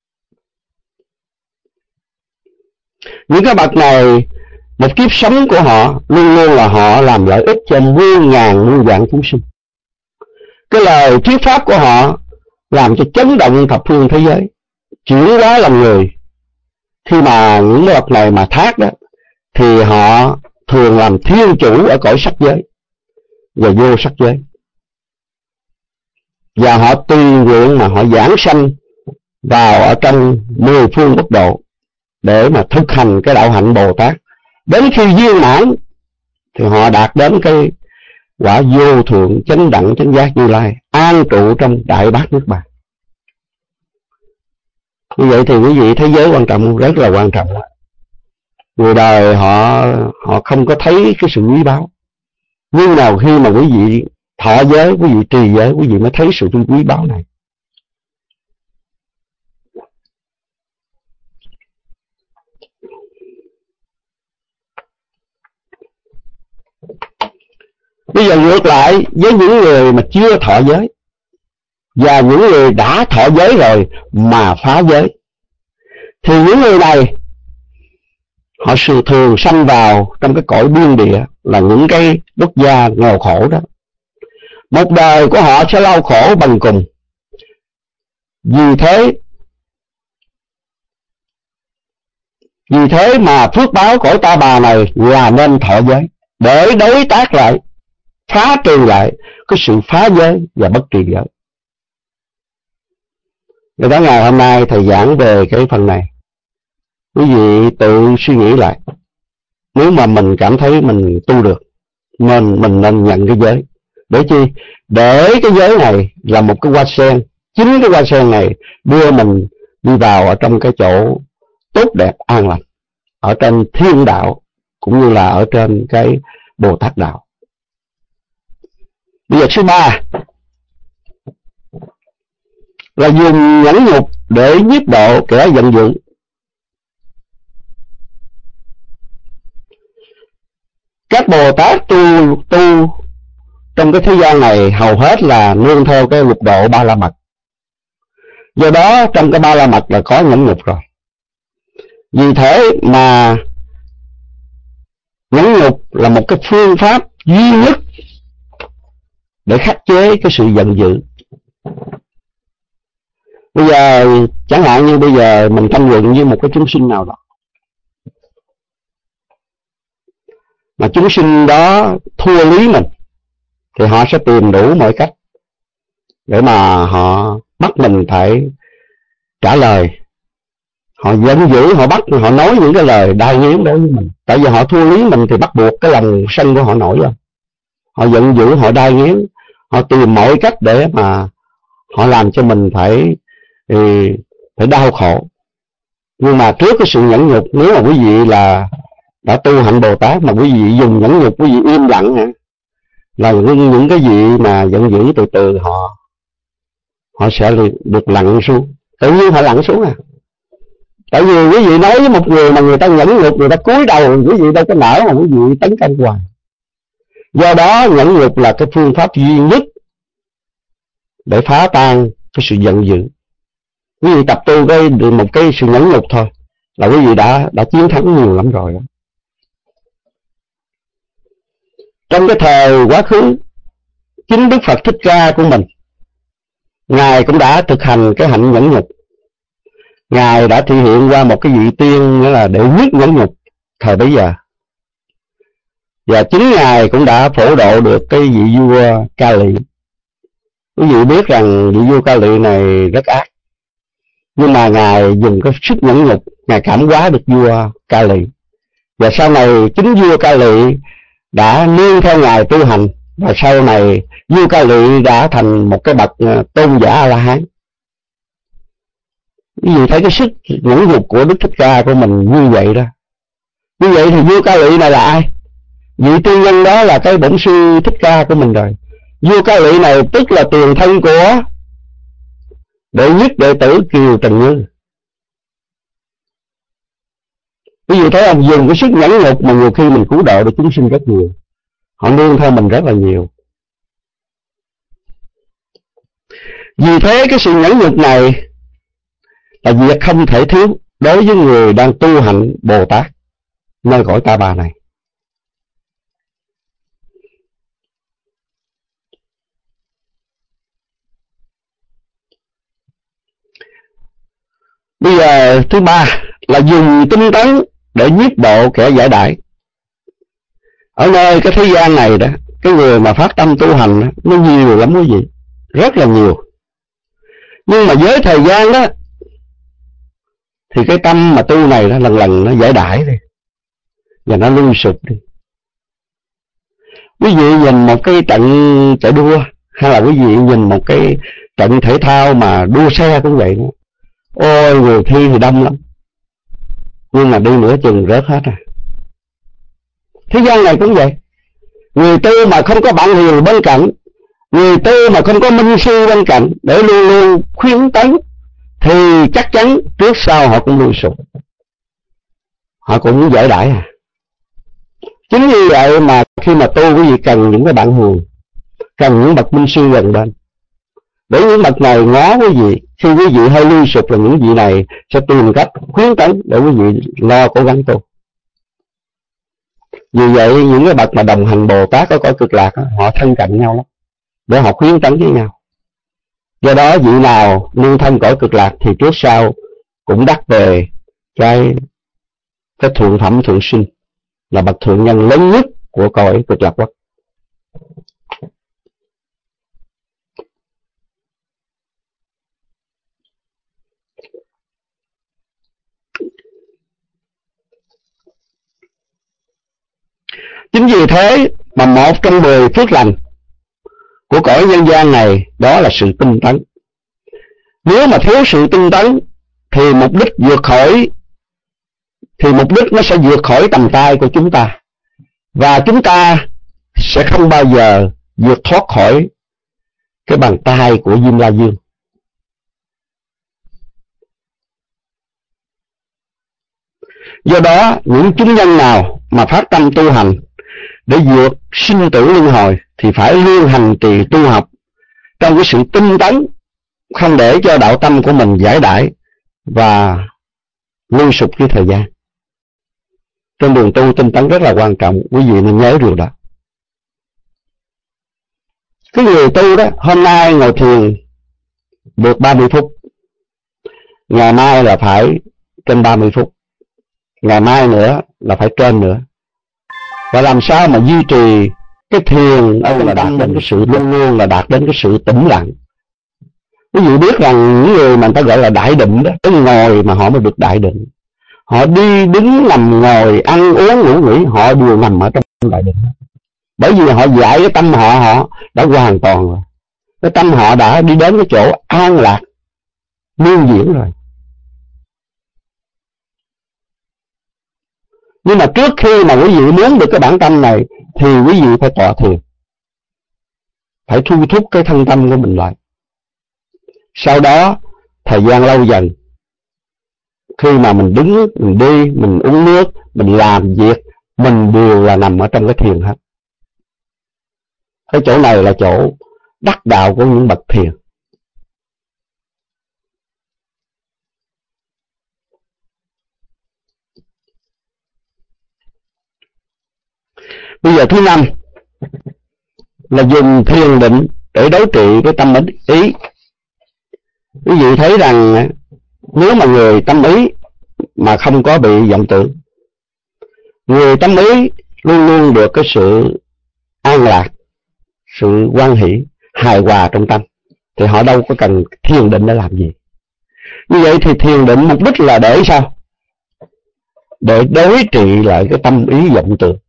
Những cái bậc này, một kiếp sống của họ luôn luôn là họ làm lợi ích cho muôn ngàn muôn vạn chúng sinh. Cái lời thuyết pháp của họ làm cho chấn động thập phương thế giới, chuyển hóa lòng người. Khi mà những bậc này mà thác đó, thì họ thường làm thiên chủ ở cõi sắc giới và vô sắc giới, và họ tùy nguyện mà họ giảng sanh vào ở trong 10 phương quốc độ để mà thực hành cái đạo hạnh Bồ Tát. Đến khi viên mãn thì họ đạt đến cái quả vô thượng chánh đẳng chánh giác Như Lai, an trụ trong đại bát niết bàn. Như vậy thì quý vị thấy giới quan trọng, rất là quan trọng. Người đời họ không có thấy cái sự quý báu. Nhưng nào khi mà quý vị thọ giới, quý vị trì giới, quý vị mới thấy sự quý báu này. Bây giờ ngược lại với những người mà chưa thọ giới và những người đã thọ giới rồi mà phá giới, thì những người này họ thường sanh vào trong cái cõi biên địa, là những cái quốc gia nghèo khổ đó. Một đời của họ sẽ đau khổ bần cùng. Vì thế mà phước báo cõi Ta Bà này là nên thọ giới, để đối tác lại, phá trừ lại cái sự phá giới và bất trì giới. Để đó ngày hôm nay thầy giảng về cái phần này. Quý vị tự suy nghĩ lại. Nếu mà mình cảm thấy mình tu được, mình nên nhận cái giới. Để chi? Để cái giới này là một cái hoa sen. Chính cái hoa sen này đưa mình đi vào ở trong cái chỗ tốt đẹp an lành, ở trên thiên đạo cũng như là ở trên cái Bồ Tát đạo. Bây giờ số 3 là dùng nhẫn nhục để nhiếp độ kẻ giận dữ. Các Bồ Tát tu trong cái thế gian này hầu hết là nương theo cái lục độ Ba La Mật. Do đó trong cái Ba La Mật là có nhẫn nhục rồi. Vì thế mà nhẫn nhục là một cái phương pháp duy nhất để khắc chế cái sự giận dữ. Bây giờ chẳng hạn như bây giờ mình tranh luận với một cái chúng sinh nào đó, mà chúng sinh đó thua lý mình, thì họ sẽ tìm đủ mọi cách để mà họ bắt mình phải trả lời. Họ giận dữ, họ bắt, họ nói những cái lời đai nghiến đối với mình. Tại vì họ thua lý mình thì bắt buộc cái lòng sân của họ nổi lên. Họ giận dữ, họ đai nghiến, họ tìm mọi cách để mà họ làm cho mình phải đau khổ. Nhưng mà trước cái sự nhẫn nhục, nếu mà quý vị là đã tu hạnh Bồ Tát mà quý vị dùng nhẫn nhục, quý vị im lặng là những cái gì mà giận dữ từ từ họ sẽ được lặn xuống, tự nhiên họ lặn xuống. Tại vì quý vị nói với một người mà người ta nhẫn nhục, người ta cúi đầu, quý vị đâu có nỡ mà quý vị tấn công hoài. Do đó nhẫn nhục là cái phương pháp duy nhất để phá tan cái sự giận dữ. Quý vị tập tu một cái sự nhẫn nhục thôi là quý vị đã chiến thắng nhiều lắm rồi đó. Trong cái thời quá khứ, chính Đức Phật Thích Ca của mình, Ngài cũng đã thực hành cái hạnh nhẫn nhục. Ngài đã thể hiện qua một cái vị tiên, nghĩa là đệ nhất nhẫn nhục thời bấy giờ. Và chính Ngài cũng đã phổ độ được cái vị vua Ca Lị. Quý vị biết rằng vị vua Ca Lị này rất ác, nhưng mà Ngài dùng cái sức nhẫn nhục, Ngài cảm hóa được vua Ca Lị. Và sau này chính vua Ca Lị đã nương theo Ngài tu hành, và sau này vua Ca Lị đã thành một cái bậc tôn giả A-la-hán. Quý vị thấy cái sức nhẫn nhục của Đức Thích Ca của mình như vậy đó. Như vậy thì vua Ca Lị này là ai? Vị tiên nhân đó là cái bổn sư Thích Ca của mình rồi. Vua Ca Lị này tức là tiền thân của đệ nhất đệ tử Kiều Trần Như. Quý vị thấy ông dùng cái sức nhẫn nhục mà nhiều khi mình cứu độ được chúng sinh rất nhiều. Họ nương theo mình rất là nhiều. Vì thế cái sự nhẫn nhục này là việc không thể thiếu đối với người đang tu hành Bồ Tát nơi cõi Ta Bà này. Bây giờ thứ ba là dùng tinh tấn để nhiếp độ kẻ giải đãi. Ở nơi cái thế gian này đó, cái người mà phát tâm tu hành đó, nó nhiều lắm quý vị, rất là nhiều. Nhưng mà với thời gian đó thì cái tâm mà tu này đó lần lần nó giải đãi đi, và nó lui sụp đi. Quý vị nhìn một cái trận chạy đua, hay là quý vị nhìn một cái trận thể thao mà đua xe cũng vậy nữa. Ôi, người thi thì đông lắm, nhưng mà đi nửa chừng rớt hết à. Thế gian này cũng vậy. Người tu mà không có bạn hiền bên cạnh, người tu mà không có minh sư bên cạnh để luôn luôn khuyến tấn, thì chắc chắn trước sau họ cũng lui sụp, họ cũng giải đãi à. Chính vì vậy mà khi mà tu, quý vị cần những cái bạn hiền, cần những bậc minh sư gần bên, để những bậc này ngó quý vị. Khi quý vị hơi lui sụp là những vị này sẽ tìm cách khuyến tấn để quý vị lo cố gắng tu. Vì vậy những cái bậc mà đồng hành Bồ Tát ở cõi Cực Lạc đó, họ thân cận nhau lắm, để họ khuyến tấn với nhau. Do đó vị nào nương thân cõi Cực Lạc thì trước sau cũng đắc về cái thượng phẩm thượng sinh, là bậc thượng nhân lớn nhất của cõi Cực Lạc Quốc. Chính vì thế mà một trong 10 phước lành của cõi nhân gian này đó là sự tinh tấn. Nếu mà thiếu sự tinh tấn thì mục đích nó sẽ vượt khỏi tầm tay của chúng ta, và chúng ta sẽ không bao giờ vượt thoát khỏi cái bàn tay của Diêm La Dương. Do đó những chúng nhân nào mà phát tâm tu hành để vượt sinh tử luân hồi thì phải luôn hành trì tu học trong cái sự tinh tấn, không để cho đạo tâm của mình giải đãi và lui sụp với thời gian. Trên đường tu, tinh tấn rất là quan trọng, quý vị nên nhớ điều đó. Cái người tu đó, hôm nay ngồi thiền được 30 phút, ngày mai là phải trên 30 phút, ngày mai nữa là phải trên nữa. Và làm sao mà duy trì cái thiền là đạt đến cái sự luôn luôn là đạt đến cái sự tĩnh lặng. Quý vị biết rằng những người mà người ta gọi là đại định đó, tới ngồi mà họ mới được đại định. Họ đi đứng nằm ngồi ăn uống ngủ nghỉ, họ đều nằm ở trong đại định. Bởi vì họ dạy cái tâm họ đã hoàn toàn rồi. Cái tâm họ đã đi đến cái chỗ an lạc miên diễn rồi. Nhưng mà trước khi mà quý vị muốn được cái bản tâm này thì quý vị phải tọa thiền, phải thu thúc cái thân tâm của mình lại. Sau đó thời gian lâu dần, khi mà mình đứng, mình đi, mình uống nước, mình làm việc, mình đều là nằm ở trong cái thiền hết. Cái chỗ này là chỗ đắc đạo của những bậc thiền. Bây giờ thứ năm là dùng thiền định để đối trị cái tâm ý. Quý vị thấy rằng nếu mà người tâm ý mà không có bị vọng tưởng, người tâm ý luôn luôn được cái sự an lạc, sự hoan hỷ, hài hòa trong tâm, thì họ đâu có cần thiền định để làm gì. Như vậy thì thiền định mục đích là để sao? Để đối trị lại cái tâm ý vọng tưởng.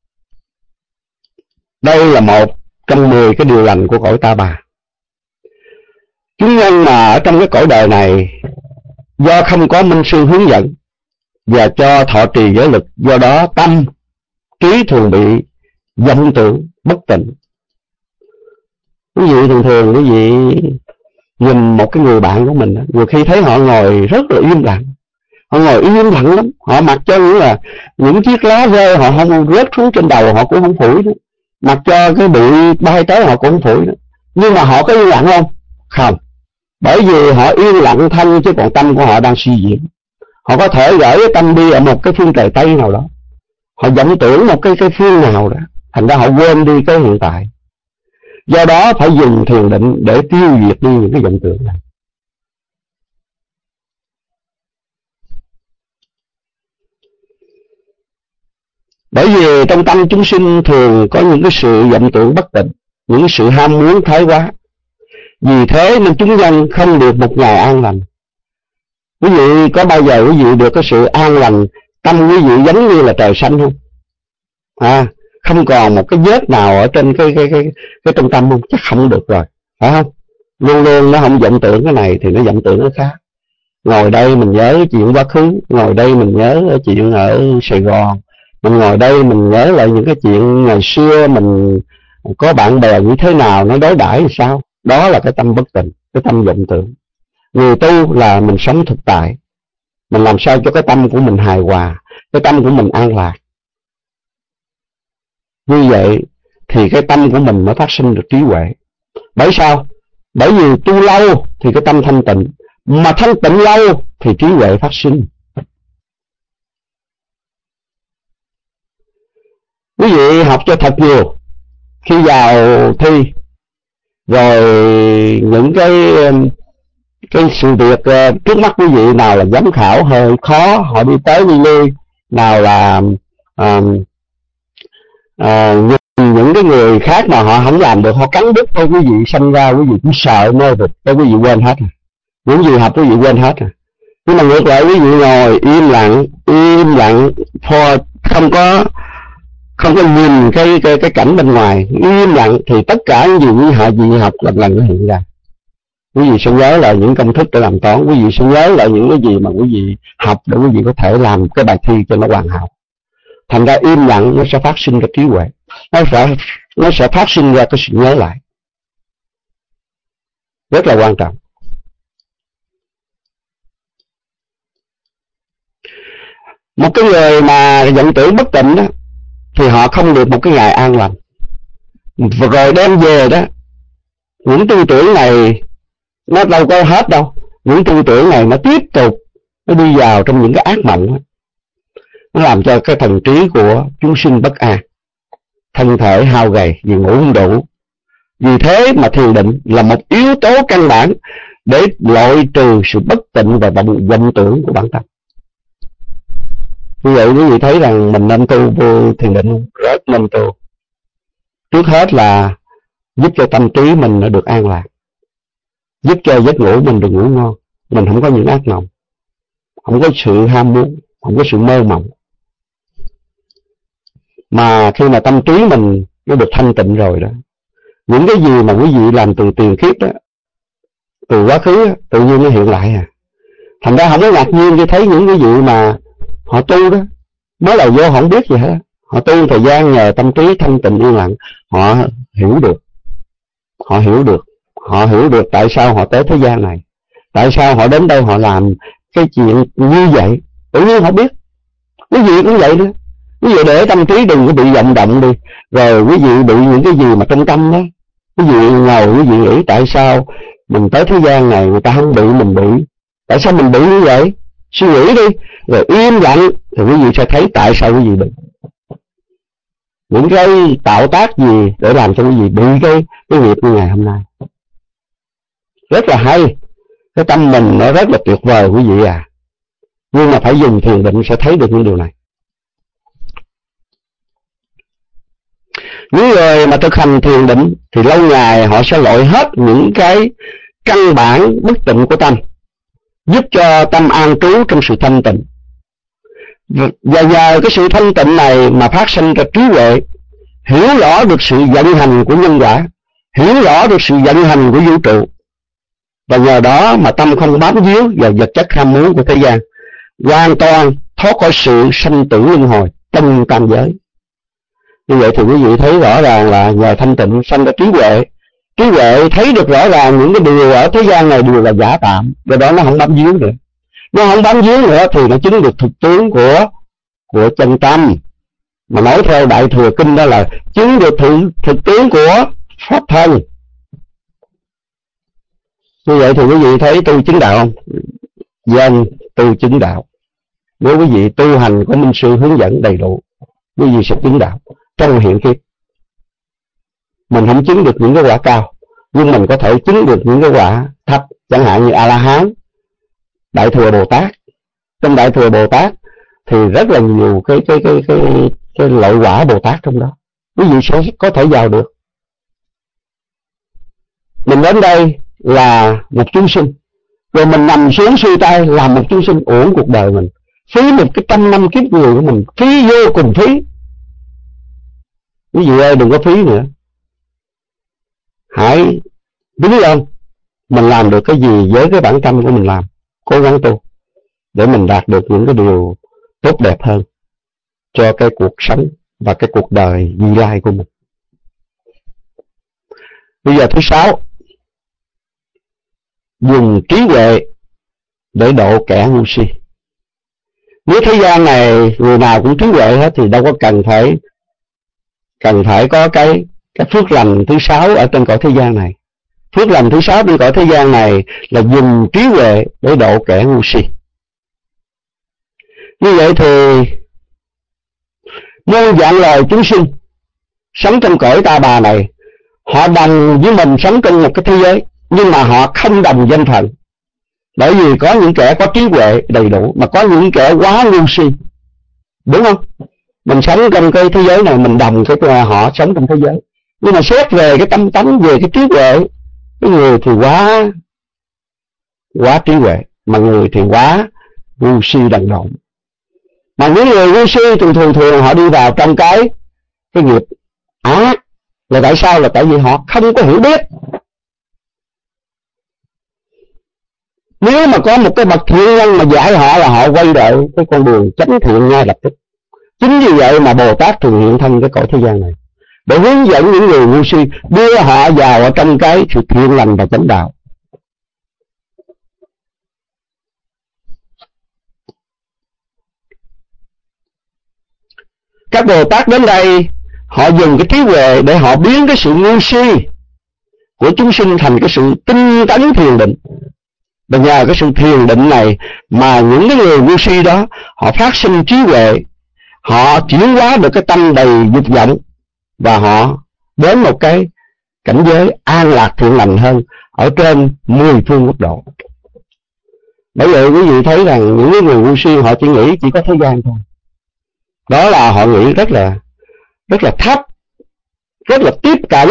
Đây là một trong 10 cái điều lành của cõi Ta Bà. Chúng nhân mà ở trong cái cõi đời này do không có minh sư hướng dẫn và cho thọ trì giới lực, do đó tâm trí thường bị vọng tưởng bất tịnh. Quý vị thường quý vị nhìn một cái người bạn của mình đó, nhiều khi thấy họ ngồi rất là im lặng, họ ngồi im lặng lắm, họ mặc cho những chiếc lá rơi họ không rớt xuống trên đầu, họ cũng không phủi nữa, mặc cho cái bụi bay tới họ cũng không phủi nữa. Nhưng mà họ có im lặng không? Không. Bởi vì họ yên lặng thân, chứ còn tâm của họ đang suy diễn. Họ có thể gửi tâm đi ở một cái phương trời Tây nào đó, họ vọng tưởng một cái phương nào đó, thành ra họ quên đi cái hiện tại. Do đó phải dùng thiền định để tiêu diệt đi những cái vọng tưởng này. Bởi vì trong tâm chúng sinh thường có những cái sự vọng tưởng bất tịnh, những cái sự ham muốn thái quá. Vì thế nên chúng nhân không được một ngày an lành. Quý vị có bao giờ quý vị được cái sự an lành, tâm quý vị giống như là trời xanh không? Không còn một cái vết nào ở trên cái trong tâm không? Chắc không được rồi, phải không? Luôn luôn nó không vọng tưởng cái này thì nó vọng tưởng cái khác. Ngồi đây mình nhớ chuyện quá khứ, ngồi đây mình nhớ chuyện ở Sài Gòn, mình ngồi đây mình nhớ lại những cái chuyện ngày xưa mình có bạn bè như thế nào, nó đối đãi làm sao. Đó là cái tâm bất tịnh, cái tâm vọng tưởng. Người tu là mình sống thực tại, mình làm sao cho cái tâm của mình hài hòa, cái tâm của mình an lạc. Như vậy thì cái tâm của mình mới phát sinh được trí huệ. Bởi sao? Bởi vì tu lâu thì cái tâm thanh tịnh, mà thanh tịnh lâu thì trí huệ phát sinh. Quý vị học cho thật nhiều, khi vào thi rồi những cái sự việc trước mắt quý vị, nào là giám khảo hơi khó, họ đi tới đi lui, nào là những cái người khác mà họ không làm được, họ cắn đứt thôi, quý vị sanh ra quý vị cũng sợ mơ vực, thôi quý vị quên hết rồi. Những gì học quý vị quên hết rồi. Nhưng mà ngược lại quý vị ngồi im lặng thôi, không có nhìn cái cảnh bên ngoài, im lặng thì tất cả những gì quý vị học lần nó hiện ra. Quý vị sẽ nhớ lại những công thức để làm toán, quý vị sẽ nhớ lại những cái gì mà quý vị học để quý vị có thể làm cái bài thi cho nó hoàn hảo. Thành ra im lặng nó sẽ phát sinh ra trí huệ, nó sẽ phát sinh ra cái sự nhớ lại. Rất là quan trọng. Một cái người mà vọng tưởng bất tịnh đó thì họ không được một cái ngày an lành. Rồi đem về đó, những tư tưởng này nó đâu có hết đâu. Những tư tưởng này nó tiếp tục, nó đi vào trong những cái ác mộng đó. Nó làm cho cái thần trí của chúng sinh bất an, thân thể hao gầy vì ngủ không đủ. Vì thế mà thiền định là một yếu tố căn bản để loại trừ sự bất tịnh và vọng tưởng của bản thân. Như vậy quý vị thấy rằng mình nên tu vô thiền định, rất nên tu. Trước hết là giúp cho tâm trí mình nó được an lạc, giúp cho giấc ngủ mình được ngủ ngon, mình không có những ác mộng, không có sự ham muốn, không có sự mơ mộng. Mà khi mà tâm trí mình nó được thanh tịnh rồi đó, những cái gì mà quý vị làm từ tiền kiếp đó, từ quá khứ đó, tự nhiên nó hiện lại à. Thành ra không có ngạc nhiên khi thấy những cái vị mà họ tu đó, mới đầu vô họ không biết gì hết. Họ tu thời gian nhờ tâm trí thanh tịnh yên lặng, họ hiểu được tại sao họ tới thế gian này, tại sao họ đến đây họ làm cái chuyện như vậy. Tự nhiên họ biết. Quý vị cũng vậy đó. Quý vị để tâm trí đừng có bị vọng động đi, rồi quý vị bị những cái gì mà trong tâm đó. Quý vị ngồi quý vị nghĩ tại sao mình tới thế gian này người ta không bị, mình bị. Tại sao mình bị như vậy? Suy nghĩ đi, rồi im lặng thì quý vị sẽ thấy tại sao quý vị bị. Những cái tạo tác gì để làm cho quý vị bị cái nghiệp như ngày hôm nay. Rất là hay. Cái tâm mình nó rất là tuyệt vời quý vị à. Nhưng mà phải dùng thiền định sẽ thấy được những điều này. Những người mà thực hành thiền định thì lâu ngày họ sẽ loại hết những cái căn bản bất tịnh của tâm, giúp cho tâm an trú trong sự thanh tịnh. Và nhờ cái sự thanh tịnh này mà phát sinh ra trí huệ, hiểu rõ được sự vận hành của nhân quả, hiểu rõ được sự vận hành của vũ trụ. Và nhờ đó mà tâm không bám víu vào vật chất ham muốn của thế gian, hoàn toàn thoát khỏi sự sanh tử luân hồi trong tam giới. Như vậy thì quý vị thấy rõ ràng là nhờ thanh tịnh sanh ra trí huệ. Trí huệ thấy được rõ ràng những cái điều ở thế gian này đều là giả tạm, do đó nó không bám víu nữa. Nó không bám víu nữa thì nó chứng được thực tướng của chân tâm. Mà nói theo Đại Thừa Kinh đó là chứng được thực tướng của Pháp thân. Như vậy thì quý vị thấy tu chứng đạo không? Dân tu chứng đạo. Nếu quý vị tu hành có minh sư hướng dẫn đầy đủ, quý vị sẽ chứng đạo trong hiện kiếp. Mình không chứng được những cái quả cao, nhưng mình có thể chứng được những cái quả thấp, chẳng hạn như A-la-hán, Đại Thừa Bồ Tát. Trong Đại Thừa Bồ Tát thì rất là nhiều cái loại quả Bồ Tát trong đó, quý vị sẽ có thể vào được. Mình đến đây là một chúng sinh, rồi mình nằm xuống xuôi tay làm một chúng sinh, uổng cuộc đời mình, phí một cái 100 năm kiếp người của mình, phí vô cùng phí. Quý vị ơi, đừng có phí nữa, hãy đứng lên, mình làm được cái gì với cái bản tâm của mình làm, cố gắng tu để mình đạt được những cái điều tốt đẹp hơn cho cái cuộc sống và cái cuộc đời vị lai của mình. Bây giờ thứ 6, dùng trí huệ để độ kẻ ngu si. Nếu thế gian này người nào cũng trí huệ hết thì đâu có cần phải có cái phước lành thứ 6 ở trên cõi thế gian này. Phước lành thứ 6 trên cõi thế gian này là dùng trí huệ để độ kẻ ngu si. Như vậy thì muôn vạn loài chúng sinh sống trong cõi ta bà này, họ đồng với mình sống trong một cái thế giới, nhưng mà họ không đồng danh phận. Bởi vì có những kẻ có trí huệ đầy đủ, mà có những kẻ quá ngu si, đúng không? Mình sống trong cái thế giới này, mình đồng cái họ sống trong thế giới, nhưng mà xét về cái tâm tánh, về cái trí huệ, cái người thì quá trí huệ, mà người thì quá ngu si đần độn. Mà những người ngu si thì thường họ đi vào trong cái nghiệp ác. Là tại sao? Là tại vì họ không có hiểu biết. Nếu mà có một cái bậc thiện nhân mà dạy họ là họ quay lại cái con đường chánh thiện ngay lập tức. Chính vì vậy mà Bồ Tát thường hiện thân cái cõi thế gian này để hướng dẫn những người ngu si, đưa họ vào ở trong cái sự thiện lành và chánh đạo. Các Bồ Tát đến đây, họ dùng cái trí huệ để họ biến cái sự ngu si của chúng sinh thành cái sự tinh tấn thiền định. Và nhờ cái sự thiền định này mà những cái người ngu si đó, họ phát sinh trí huệ, họ chuyển hóa được cái tâm đầy dục vọng, và họ đến một cái cảnh giới an lạc thiện lành hơn ở trên 10 phương quốc độ. Bởi vậy quý vị thấy rằng những người ngu si họ chỉ nghĩ chỉ có thế gian thôi. Đó là họ nghĩ rất là thấp, rất là tiếp cận.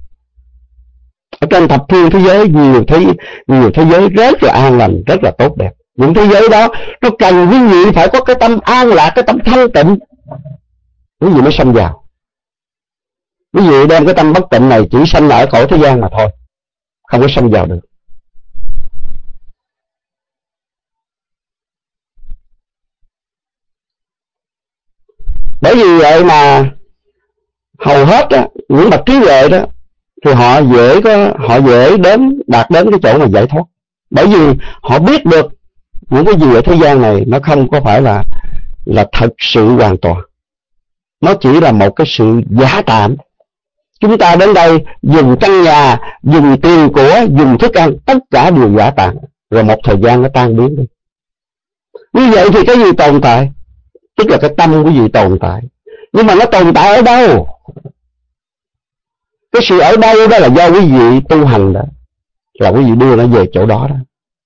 Ở trên thập phương thế giới, nhiều thế giới rất là an lành, rất là tốt đẹp. Những thế giới đó nó cần quý vị phải có cái tâm an lạc, cái tâm thanh tịnh, quý vị mới xông vào. Quý vị đem cái tâm bất tịnh này chỉ sanh ở cõi thế gian mà thôi, không có xông vào được. Bởi vì vậy mà hầu hết á, những bậc trí huệ đó thì họ dễ đạt đến cái chỗ mà giải thoát. Bởi vì họ biết được những cái gì ở thế gian này nó không có phải là thật sự hoàn toàn, nó chỉ là một cái sự giả tạm. Chúng ta đến đây dùng căn nhà, dùng tiền của, dùng thức ăn, tất cả đều giả tạm, rồi một thời gian nó tan biến đi. Như vậy thì cái gì tồn tại? Tức là cái tâm của gì tồn tại. Nhưng mà nó tồn tại ở đâu? Cái sự ở đâu đó là do quý vị tu hành đó, là quý vị đưa nó về chỗ đó đó.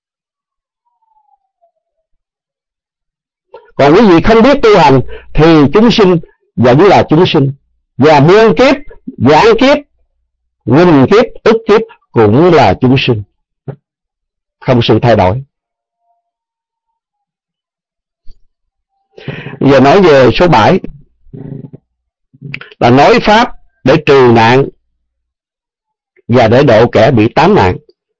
Còn quý vị không biết tu hành thì chúng sinh vẫn là chúng sinh, và muôn kiếp, vạn kiếp, nghìn kiếp, ức kiếp cũng là chúng sinh, không sự thay đổi. Giờ nói về số 7 là nói pháp để trừ nạn và để độ kẻ bị tám nạn.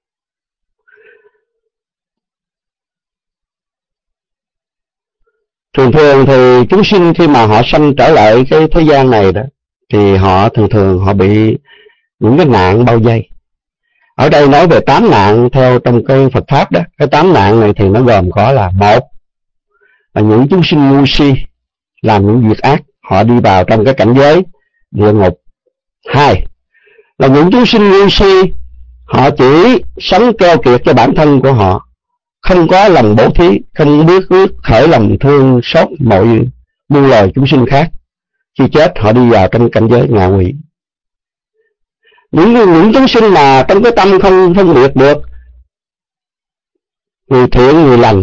Thường thì chúng sinh khi mà họ sanh trở lại cái thế gian này đó, thì họ thường họ bị những cái nạn bao vây. Ở đây nói về 8 nạn theo trong cái Phật Pháp đó. Cái 8 nạn này thì nó gồm có là: 1 là những chúng sinh ngu si làm những việc ác, họ đi vào trong cái cảnh giới địa ngục. 2 là những chúng sinh ngu si Họ chỉ sống keo kiệt cho bản thân của họ, không có lòng bố thí, không biết khởi lòng thương xót mọi muôn loài chúng sinh khác. Khi chết họ đi vào trong cảnh giới ngạ quỷ. Những chúng sinh mà trong cái tâm không phân biệt được người thiện người lành,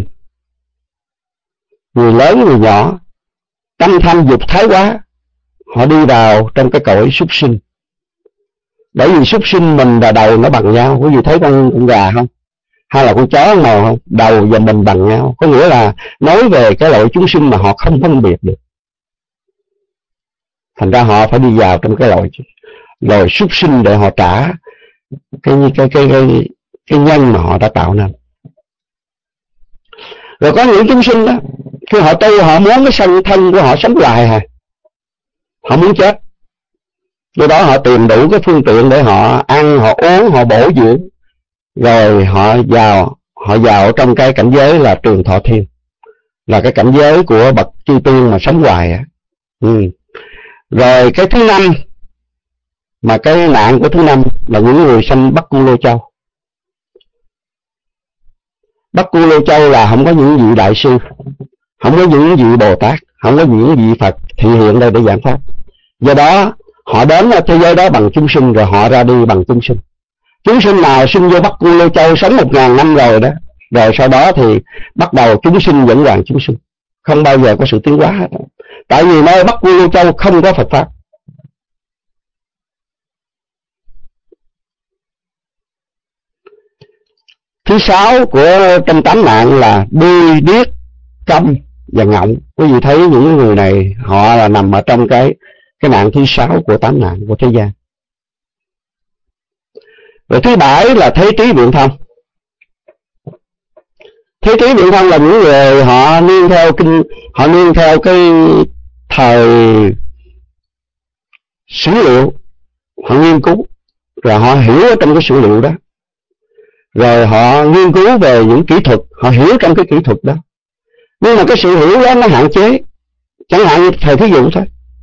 người lớn người nhỏ, tâm tham dục thái quá, họ đi vào trong cái cõi súc sinh. Bởi vì súc sinh mình và đầu nó bằng nhau. Quý vị thấy con gà không? Hay là con chó màu không? Đầu và mình bằng nhau. Có nghĩa là nói về cái loại chúng sinh mà họ không phân biệt được. Thành ra họ phải đi vào trong cái loại súc sinh để họ trả cái nhân mà họ đã tạo nên. Rồi có những chúng sinh đó, khi họ tu họ muốn cái sanh thân của họ sống hoài à. Họ muốn chết. Do đó họ tìm đủ cái phương tiện để họ ăn, họ uống, họ bổ dưỡng. Rồi họ vào trong cái cảnh giới là trường thọ thiên, là cái cảnh giới của bậc chư tiên mà sống hoài à. Rồi cái thứ năm, mà cái nạn của thứ năm là những người sanh Bắc Cu Lô Châu. Bắc Cu Lô Châu là không có những vị đại sư, không có những vị Bồ Tát, không có những vị Phật thị hiện đây để giảng pháp. Do đó họ đến ở thế giới đó bằng chúng sinh, rồi họ ra đi bằng chúng sinh. Chúng sinh nào sinh vô Bắc Cu Lô Châu sống 1000 năm rồi đó, rồi sau đó thì bắt đầu chúng sinh vẫn hoàn chúng sinh, không bao giờ có sự tiến hóa hết. Tại vì nơi Bắc Cu Lô Châu không có Phật pháp. Thứ sáu của trong 8 nạn là đuôi, điếc, câm và ngọng. Quý vị thấy những người này họ là nằm ở trong cái nạn thứ 6 của 8 nạn của thế gian. Rồi thứ 7 là thế trí biện thông. Thế trí biện thông là những người họ nương theo cái thời sử liệu, họ nghiên cứu, rồi họ hiểu ở trong cái sử liệu đó, rồi họ nghiên cứu về những kỹ thuật, họ hiểu trong cái kỹ thuật đó. Nhưng mà cái sự hiểu đó nó hạn chế. Chẳng hạn như thầy thí dụ thôi,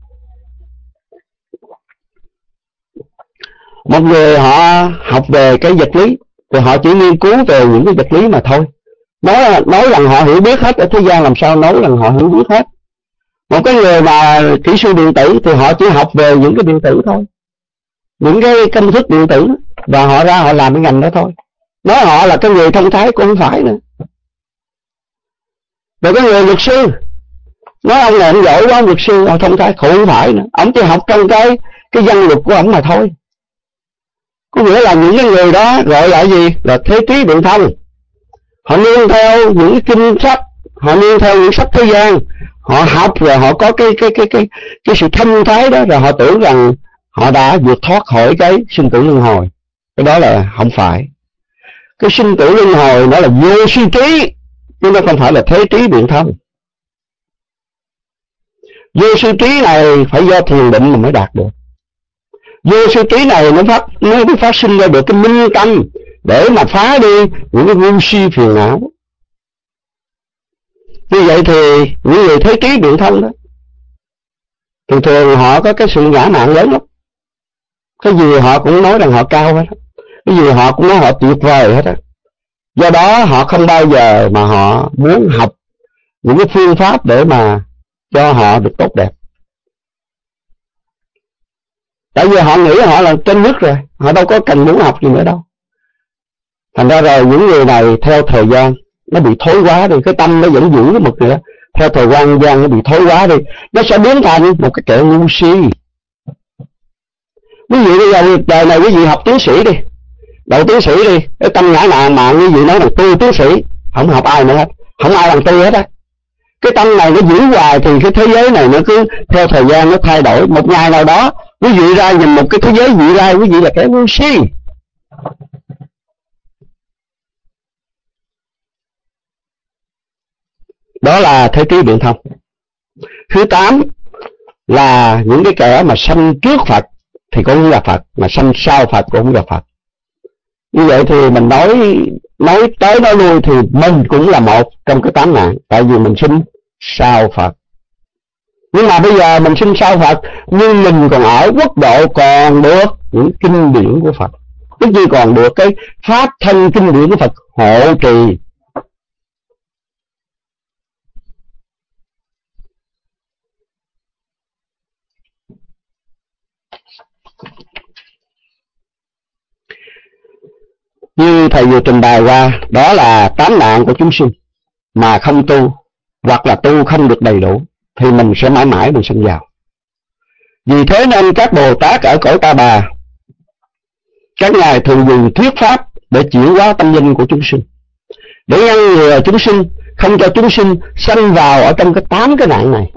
một người họ học về cái vật lý, thì họ chỉ nghiên cứu về những cái vật lý mà thôi. Nói rằng họ hiểu biết hết ở thế gian, làm sao nói rằng họ hiểu biết hết. Một cái người mà kỹ sư điện tử thì họ chỉ học về những cái điện tử thôi, những cái công thức điện tử, và họ ra họ làm cái ngành đó thôi. Nói họ là cái người thông thái cũng không phải nữa. Rồi cái người luật sư, nói ông này ông giỏi quá, luật sư ông thông thái cũng không phải nữa. Ông chỉ học trong cái văn luật của ông mà thôi. Có nghĩa là những cái người đó gọi là gì? Là thế trí biện thông. Họ nương theo những cái kinh sách, họ nương theo những sách thế gian, họ học rồi họ có cái sự thông thái đó, rồi họ tưởng rằng họ đã vượt thoát khỏi cái sinh tử luân hồi. Cái đó là không phải. Cái sinh tử luân hồi nó là vô suy trí, chứ nó không phải là thế trí biện thông. Vô suy trí này phải do thiền định mà mới đạt được. Vô suy trí này nó mới phát sinh ra được cái minh tâm để mà phá đi những cái ngu si phiền não. Như vậy thì những người thế trí biện thông đó, thường thường họ có cái sự ngã mạn lớn lắm. Cái gì họ cũng nói rằng họ cao hết, cái gì họ cũng nói họ tuyệt vời hết á. Do đó họ không bao giờ mà họ muốn học những cái phương pháp để mà cho họ được tốt đẹp. Tại vì họ nghĩ họ là trên nước rồi, họ đâu có cần muốn học gì nữa đâu. Thành ra rồi những người này theo thời gian nó bị thối hóa đi, cái tâm nó vẫn giữ cái mực nữa. Theo thời gian nó bị thối hóa đi, nó sẽ biến thành một cái kẻ ngu si. Ví dụ bây giờ đời này quý vị học tiến sĩ đi, đậu tiến sĩ đi, cái tâm ngã mạn mà quý vị nói rằng tôi tiến sĩ, không học ai nữa hết, không ai bằng tôi hết á. Cái tâm này nó giữ hoài thì cái thế giới này nó cứ theo thời gian nó thay đổi. Một ngày nào đó quý vị ra nhìn một cái thế giới vị lai, quý vị là kẻ ngu si. Đó là thế trí biện thông. Thứ 8 là những cái kẻ mà sanh trước Phật thì cũng là Phật, mà sanh sau Phật cũng là Phật. Như vậy thì mình nói tới nói lui thì mình cũng là một trong cái 8 nạn, tại vì mình sinh sau Phật. Nhưng mà bây giờ mình sinh sau Phật, nhưng mình còn ở quốc độ còn được những kinh điển của Phật, Đức Chi còn được cái pháp thân kinh điển của Phật hộ trì. Như thầy vừa trình bày qua, đó là 8 nạn của chúng sinh mà không tu, hoặc là tu không được đầy đủ, thì mình sẽ mãi mãi mình sanh vào. Vì thế nên các Bồ Tát ở cõi Ta Bà, các ngài thường dùng thuyết pháp để chuyển hóa tâm linh của chúng sinh, để ngăn ngừa chúng sinh, không cho chúng sinh sanh vào ở trong cái 8 cái nạn này.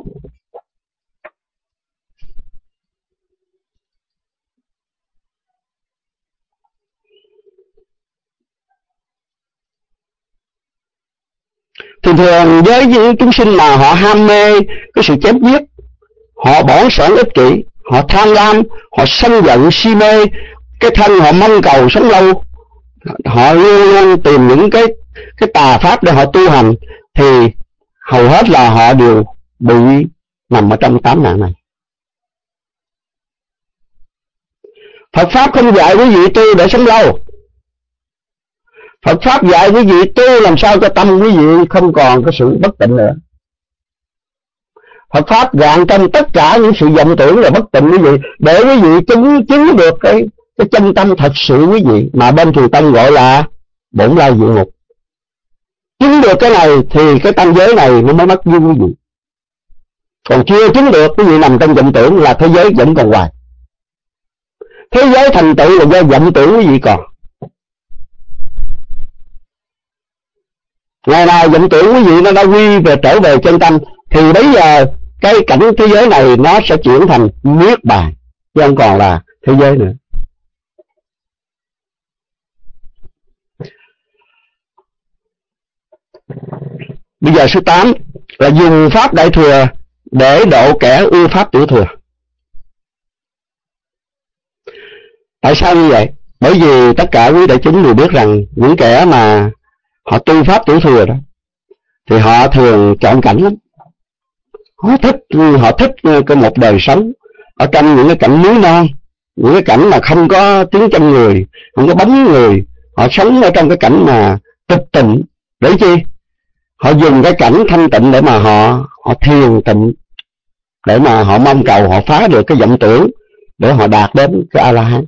Thường thường với những chúng sinh mà họ ham mê cái sự chém giết, họ bỏng sẻn ích kỷ, họ tham lam, họ sân giận si mê, cái thân họ mong cầu sống lâu, họ luôn luôn tìm những cái tà pháp để họ tu hành, thì hầu hết là họ đều bị nằm ở trong 8 nạn này. Phật pháp không dạy quý vị tu để sống lâu. Phật pháp dạy quý vị tu làm sao cho tâm quý vị không còn cái sự bất tịnh nữa. Phật pháp gạn trong tất cả những sự vọng tưởng là bất tịnh quý vị, để quý vị chứng được cái chân tâm thật sự quý vị, mà bên Thiền Tông gọi là bổn lai diệu ngục. Chứng được cái này thì cái tam giới này nó mới mất duyên quý vị. Còn chưa chứng được, quý vị nằm trong vọng tưởng là thế giới vẫn còn hoài. Thế giới thành tựu là do vọng tưởng quý vị còn. Ngày nào vọng tưởng quý vị nó đã trở về chân tâm, thì bây giờ cái cảnh thế giới này nó sẽ chuyển thành niết bàn, chứ không còn là thế giới nữa. Bây giờ số 8 là dùng pháp đại thừa để độ kẻ ưa pháp tiểu thừa. Tại sao như vậy? Bởi vì tất cả quý đại chúng đều biết rằng những kẻ mà họ tu pháp tiểu thừa đó thì họ thường chọn cảnh lắm. Họ thích cái một đời sống ở trong những cái cảnh núi non, những cái cảnh mà không có tiếng chân người, không có bóng người. Họ sống ở trong cái cảnh mà tịch tịnh. Để chi? Họ dùng cái cảnh thanh tịnh để mà họ thiền tịnh, để mà họ mong cầu họ phá được cái vọng tưởng, để họ đạt đến cái A-la-hán.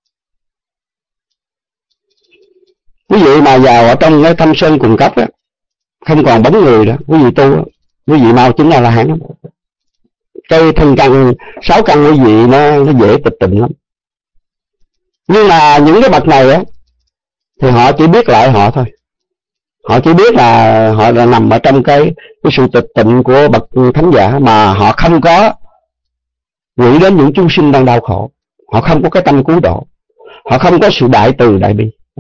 Quý vị mà vào ở trong cái thâm sơn cùng cấp á, không còn bóng người đó, quý vị tu á, quý vị mau chứng A-la-hán lắm. Cái thân căn 6 căn quý vị nó dễ tịch tịnh lắm. Nhưng mà những cái bậc này á thì họ chỉ biết lại họ thôi. Họ chỉ biết là họ đã nằm ở trong cái sự tịch tịnh của bậc thánh giả, mà họ không có nghĩ đến những chúng sinh đang đau khổ. Họ không có cái tâm cứu độ, họ không có sự đại từ đại bi.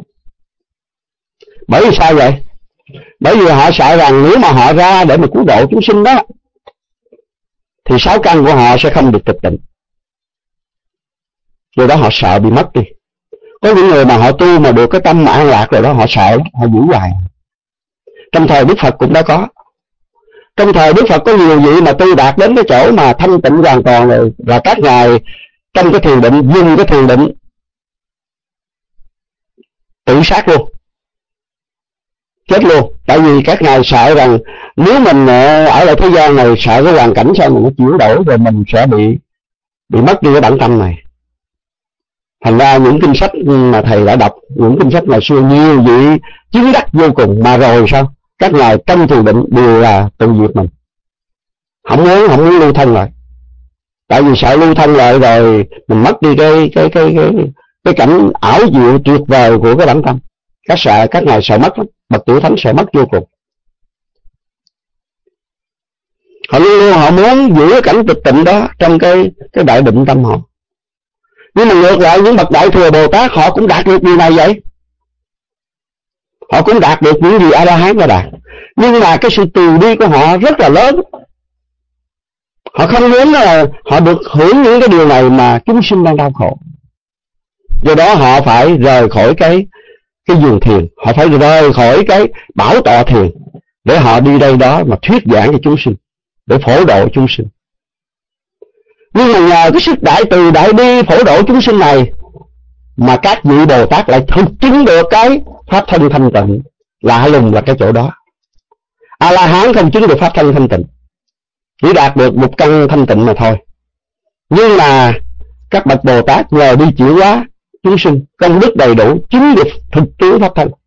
Bởi vì sao vậy? Bởi vì họ sợ rằng nếu mà họ ra để mà cứu độ chúng sinh đó, thì 6 căn của họ sẽ không được tịch tịnh. Do đó họ sợ bị mất đi. Có những người mà họ tu mà được cái tâm mà an lạc rồi đó, họ sợ lắm, họ giữ hoài. Trong thời Đức Phật cũng đã có. Trong thời Đức Phật có nhiều vị mà tu đạt đến cái chỗ mà thanh tịnh hoàn toàn rồi, là các ngài trong cái thiền định, dùng cái thiền định tự sát luôn, chết luôn. Tại vì các ngài sợ rằng nếu mình ở lại thế gian này, sợ cái hoàn cảnh sao mà nó chuyển đổi, rồi mình sẽ bị mất đi cái bản tâm này. Thành ra những kinh sách mà thầy đã đọc, những kinh sách ngày xưa, nhiều vị chứng đắc vô cùng, mà rồi sao? Các ngài trong thiền định đều là tự diệt mình, không muốn lưu thân lại. Tại vì sợ lưu thân lại rồi mình mất đi cái cảnh ảo diệu tuyệt vời của cái bản tâm. Các ngài sợ mất lắm, bậc tiểu thánh sợ mất vô cùng. Họ luôn họ muốn giữ cái cảnh tịch tịnh đó trong cái đại định tâm họ. Nhưng mà ngược lại, những bậc đại thừa Bồ Tát họ cũng đạt được điều này vậy. Họ cũng đạt được những gì A-la-hán đã đạt. Nhưng mà cái sự từ bi của họ rất là lớn. Họ không muốn là họ được hưởng những cái điều này mà chúng sinh đang đau khổ. Do đó họ phải rời khỏi cái giường thiền, họ phải rời khỏi cái bảo tọa thiền, để họ đi đây đó mà thuyết giảng cho chúng sinh, để phổ độ chúng sinh. Nhưng mà nhờ cái sức đại từ đại bi phổ độ chúng sinh này, mà các vị Bồ Tát lại thực chứng được cái pháp thân thanh tịnh. Lạ lùng là cái chỗ đó. A-la-hán không chứng được pháp thân thanh tịnh, chỉ đạt được một căn thanh tịnh mà thôi. Nhưng mà các bậc Bồ Tát nhờ đi chuyển hóa chúng sinh, công đức đầy đủ, chứng được thực tướng pháp thân.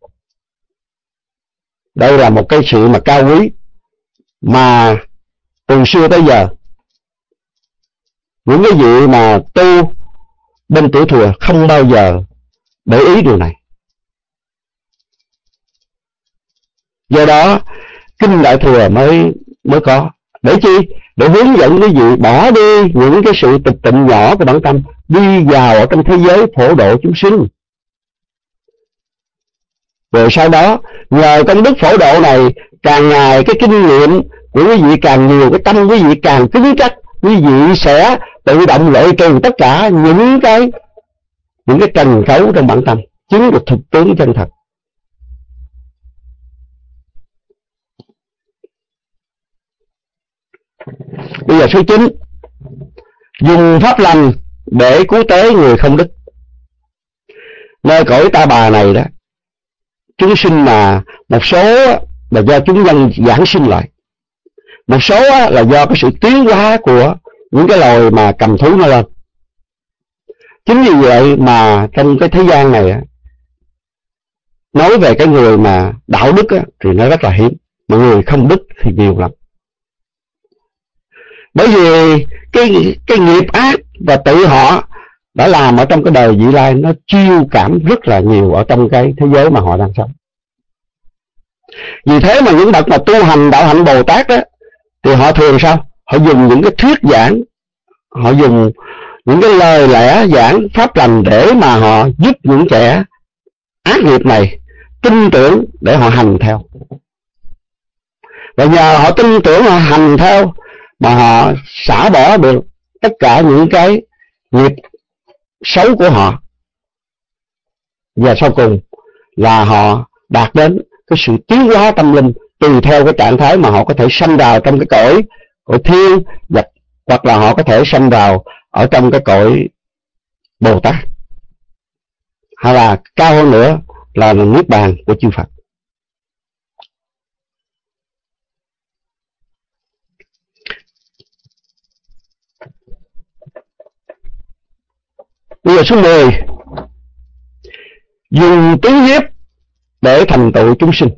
Đây là một cái sự mà cao quý mà từ xưa tới giờ những cái vị mà tu bên Tiểu Thừa không bao giờ để ý điều này. Do đó Kinh Đại Thừa mới có. Để chi? Để hướng dẫn quý vị bỏ đi những cái sự tịch tịnh nhỏ của bản tâm, đi vào ở trong thế giới phổ độ chúng sinh. Rồi sau đó nhờ công đức phổ độ này, càng ngày cái kinh nghiệm của quý vị càng nhiều, cái tâm quý vị càng cứng chắc, quý vị sẽ tự động loại trừ tất cả những cái trần cấu trong bản tâm, chứng được thực tướng chân thật. Bây giờ số 9, dùng pháp lành để cứu tế người không đức. Nơi cõi Ta Bà này đó, chúng sinh mà một số là do chúng nhân giảng sinh lại, một số là do cái sự tiến hóa của những cái loài mà cầm thú nó lên. Chính vì vậy mà trong cái thế gian này nói về cái người mà đạo đức thì nó rất là hiếm, mà người không đức thì nhiều lắm. Bởi vì cái nghiệp ác và tự họ đã làm ở trong cái đời vị lai, nó chiêu cảm rất là nhiều ở trong cái thế giới mà họ đang sống. Vì thế mà những bậc mà tu hành đạo hạnh Bồ Tát đó, thì họ thường sao? Họ dùng những cái thuyết giảng, họ dùng những cái lời lẽ giảng pháp lành để mà họ giúp những kẻ ác nghiệp này tin tưởng để họ hành theo. Và nhờ họ tin tưởng, họ hành theo mà họ xả bỏ được tất cả những cái nghiệp xấu của họ. Và sau cùng là họ đạt đến cái sự tiến hóa tâm linh tùy theo cái trạng thái mà họ có thể sanh vào trong cái cõi thiên, hoặc là họ có thể sanh vào ở trong cái cõi Bồ Tát, hay là cao hơn nữa là niết bàn của chư Phật. Bây giờ số 10, dùng tứ nhiếp để thành tựu chúng sinh.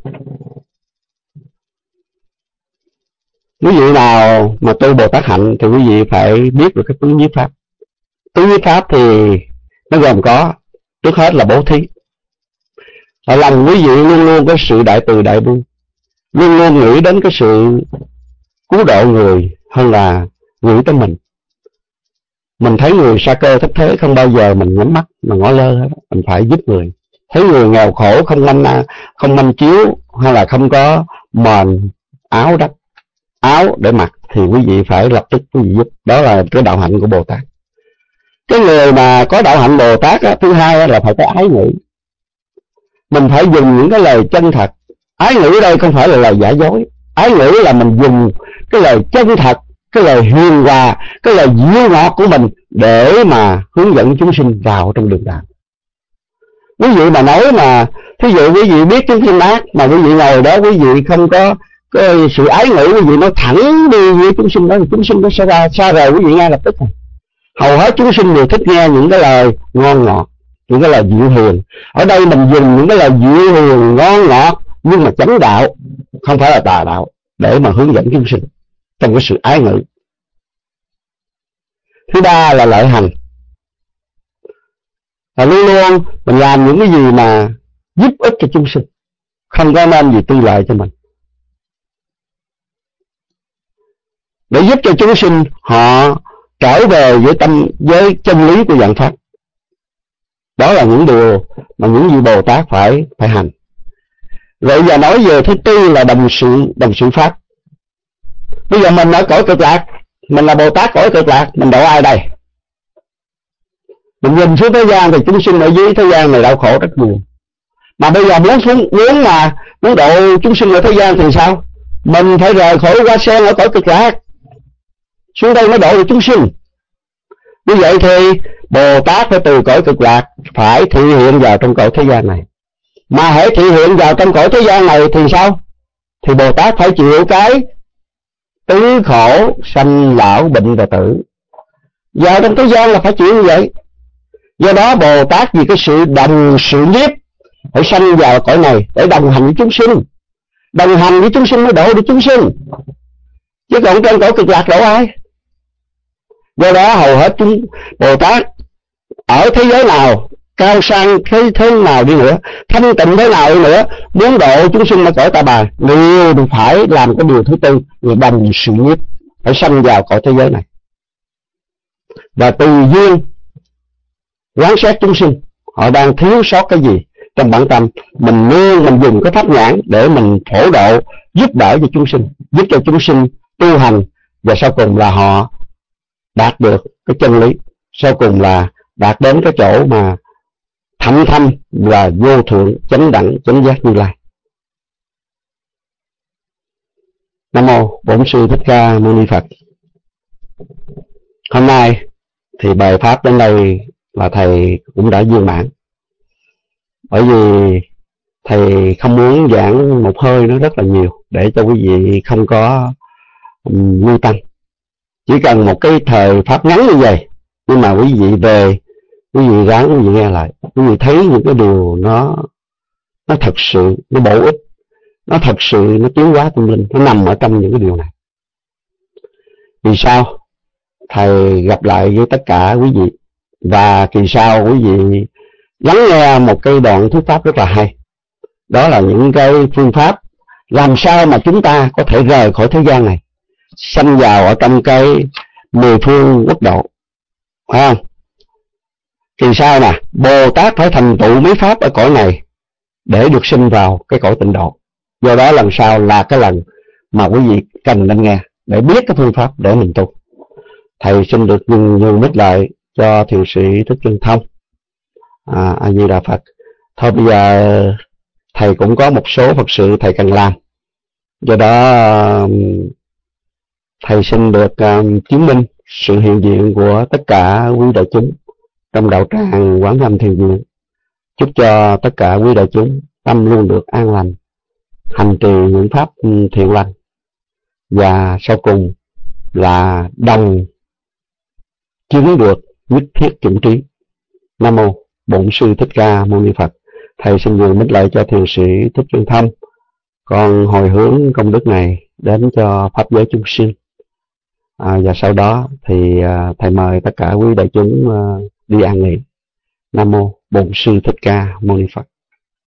Quý vị nào mà tu Bồ Tát hạnh thì quý vị phải biết được cái tứ nhiếp pháp. Tứ nhiếp pháp thì nó gồm có, trước hết là bố thí. Ở lòng quý vị luôn luôn có sự đại từ đại bi, luôn luôn nghĩ đến cái sự cứu độ người hơn là nghĩ tới mình. Mình thấy người sa cơ thất thế, không bao giờ mình nhắm mắt mà ngó lơ hết. Mình phải giúp người. Thấy người nghèo khổ, không manh chiếu, hay là không có mền áo để mặc, thì quý vị phải lập tức quý vị giúp. Đó là cái đạo hạnh của Bồ Tát. Cái người mà có đạo hạnh Bồ Tát thứ hai là phải có ái ngữ. Mình phải dùng những cái lời chân thật. Ái ngữ ở đây không phải là lời giả dối. Ái ngữ là mình dùng cái lời chân thật, cái lời hiền hòa, cái lời dịu ngọt của mình để mà hướng dẫn chúng sinh vào trong đường đạo. Quý vị mà nói mà thí dụ quý vị biết chúng sinh ác mà quý vị ngồi đó, quý vị không có cái sự ái ngữ, quý vị nói thẳng đi với chúng sinh đó, thì chúng sinh nó sẽ ra xa rời quý vị ngay lập tức. Hầu hết chúng sinh đều thích nghe những cái lời ngon ngọt, những cái lời dịu hiền. Ở đây mình dùng những cái lời dịu hiền ngon ngọt nhưng mà chánh đạo, không phải là tà đạo, để mà hướng dẫn chúng sinh trong cái sự ái ngữ. Thứ ba là lợi hành. Và luôn luôn mình làm những cái gì mà giúp ích cho chúng sinh, không có nên gì tư lợi cho mình, để giúp cho chúng sinh họ trở về với chân lý của dạng pháp. Đó là những điều mà những vị Bồ Tát phải hành. Rồi giờ nói về thứ tư là đồng sự pháp. Bây giờ mình ở cõi cực lạc, mình là Bồ Tát cõi cực lạc, mình độ ai đây? Mình nhìn xuống thế gian thì chúng sinh ở dưới thế gian này đau khổ rất nhiều. Mà bây giờ muốn độ chúng sinh ở thế gian thì sao? Mình phải rời khỏi Hoa Sen ở cõi cực lạc, xuống đây mới độ được chúng sinh. Như vậy thì Bồ Tát phải từ cõi cực lạc phải thị hiện vào trong cõi thế gian này. Mà hễ thị hiện vào trong cõi thế gian này thì sao? Thì Bồ Tát phải chịu cái tứ khổ sanh lão bệnh và tử. Vào trong thế gian là phải chịu như vậy. Do đó Bồ Tát vì cái sự đồng sự nhiếp phải sanh vào cõi này để đồng hành với chúng sinh. Đồng hành với chúng sinh mới độ được chúng sinh, chứ còn trên cõi cực lạc độ ai? Do đó hầu hết chúng Bồ Tát ở thế giới nào, cao sang thế nào đi nữa, thanh tịnh thế nào đi nữa, muốn độ chúng sinh ở cõi Ta Bà, đều phải làm cái điều thứ tư là đồng sự nhiếp, phải sanh vào cõi thế giới này. Và tùy duyên quán xét chúng sinh họ đang thiếu sót cái gì trong bản tâm, mình dùng cái pháp nhãn để mình phổ độ, giúp đỡ cho chúng sinh, giúp cho chúng sinh tu hành, và sau cùng là họ đạt được cái chân lý, sau cùng là đạt đến cái chỗ mà thâm thâm và vô thượng chánh đẳng chánh giác Như Lai. Nam mô Bổn Sư Thích Ca Mâu Ni Phật. Hôm nay thì bài pháp đến đây là thầy cũng đã viên mãn, bởi vì thầy không muốn giảng một hơi nó rất là nhiều để cho quý vị không có nguy tăng. Chỉ cần một cái thời pháp ngắn như vậy, nhưng mà quý vị về, quý vị ráng quý vị nghe lại, quý vị thấy những cái điều nó thật sự nó bổ ích, nó thật sự nó tiến hóa tâm linh, nó nằm ở trong những cái điều này. Vì sao thầy gặp lại với tất cả quý vị, và kỳ sau quý vị lắng nghe một cái đoạn thuyết pháp rất là hay. Đó là những cái phương pháp làm sao mà chúng ta có thể rời khỏi thế gian này, sanh vào ở trong cái 10 phương quốc độ, phải không? Kỳ sau nè, Bồ Tát phải thành tựu mấy pháp ở cõi này để được sinh vào cái cõi tịnh độ. Do đó lần sau là cái lần mà quý vị cần nên nghe để biết cái phương pháp để mình tu. Thầy xin được nhường mít lại cho thiền sĩ Thích Chân Thông. A Di Đà Phật. Thôi bây giờ thầy cũng có một số Phật sự thầy cần làm, do đó thầy xin được chứng minh sự hiện diện của tất cả quý đại chúng trong đạo tràng Quán Âm Thiền Viện. Chúc cho tất cả quý đại chúng tâm luôn được an lành, hành trì những pháp thiện lành, và sau cùng là đồng chứng được nhất thiết chủng trí. Nam mô Bổn Sư Thích Ca Mâu Ni Phật. Thầy xin nhường mít lại cho thiền sĩ Thích Chân Thông, con hồi hướng công đức này đến cho pháp giới chúng sinh. Và sau đó thì thầy mời tất cả quý đại chúng đi an nghỉ. Nam mô Bổn Sư Thích Ca Mâu Ni Phật.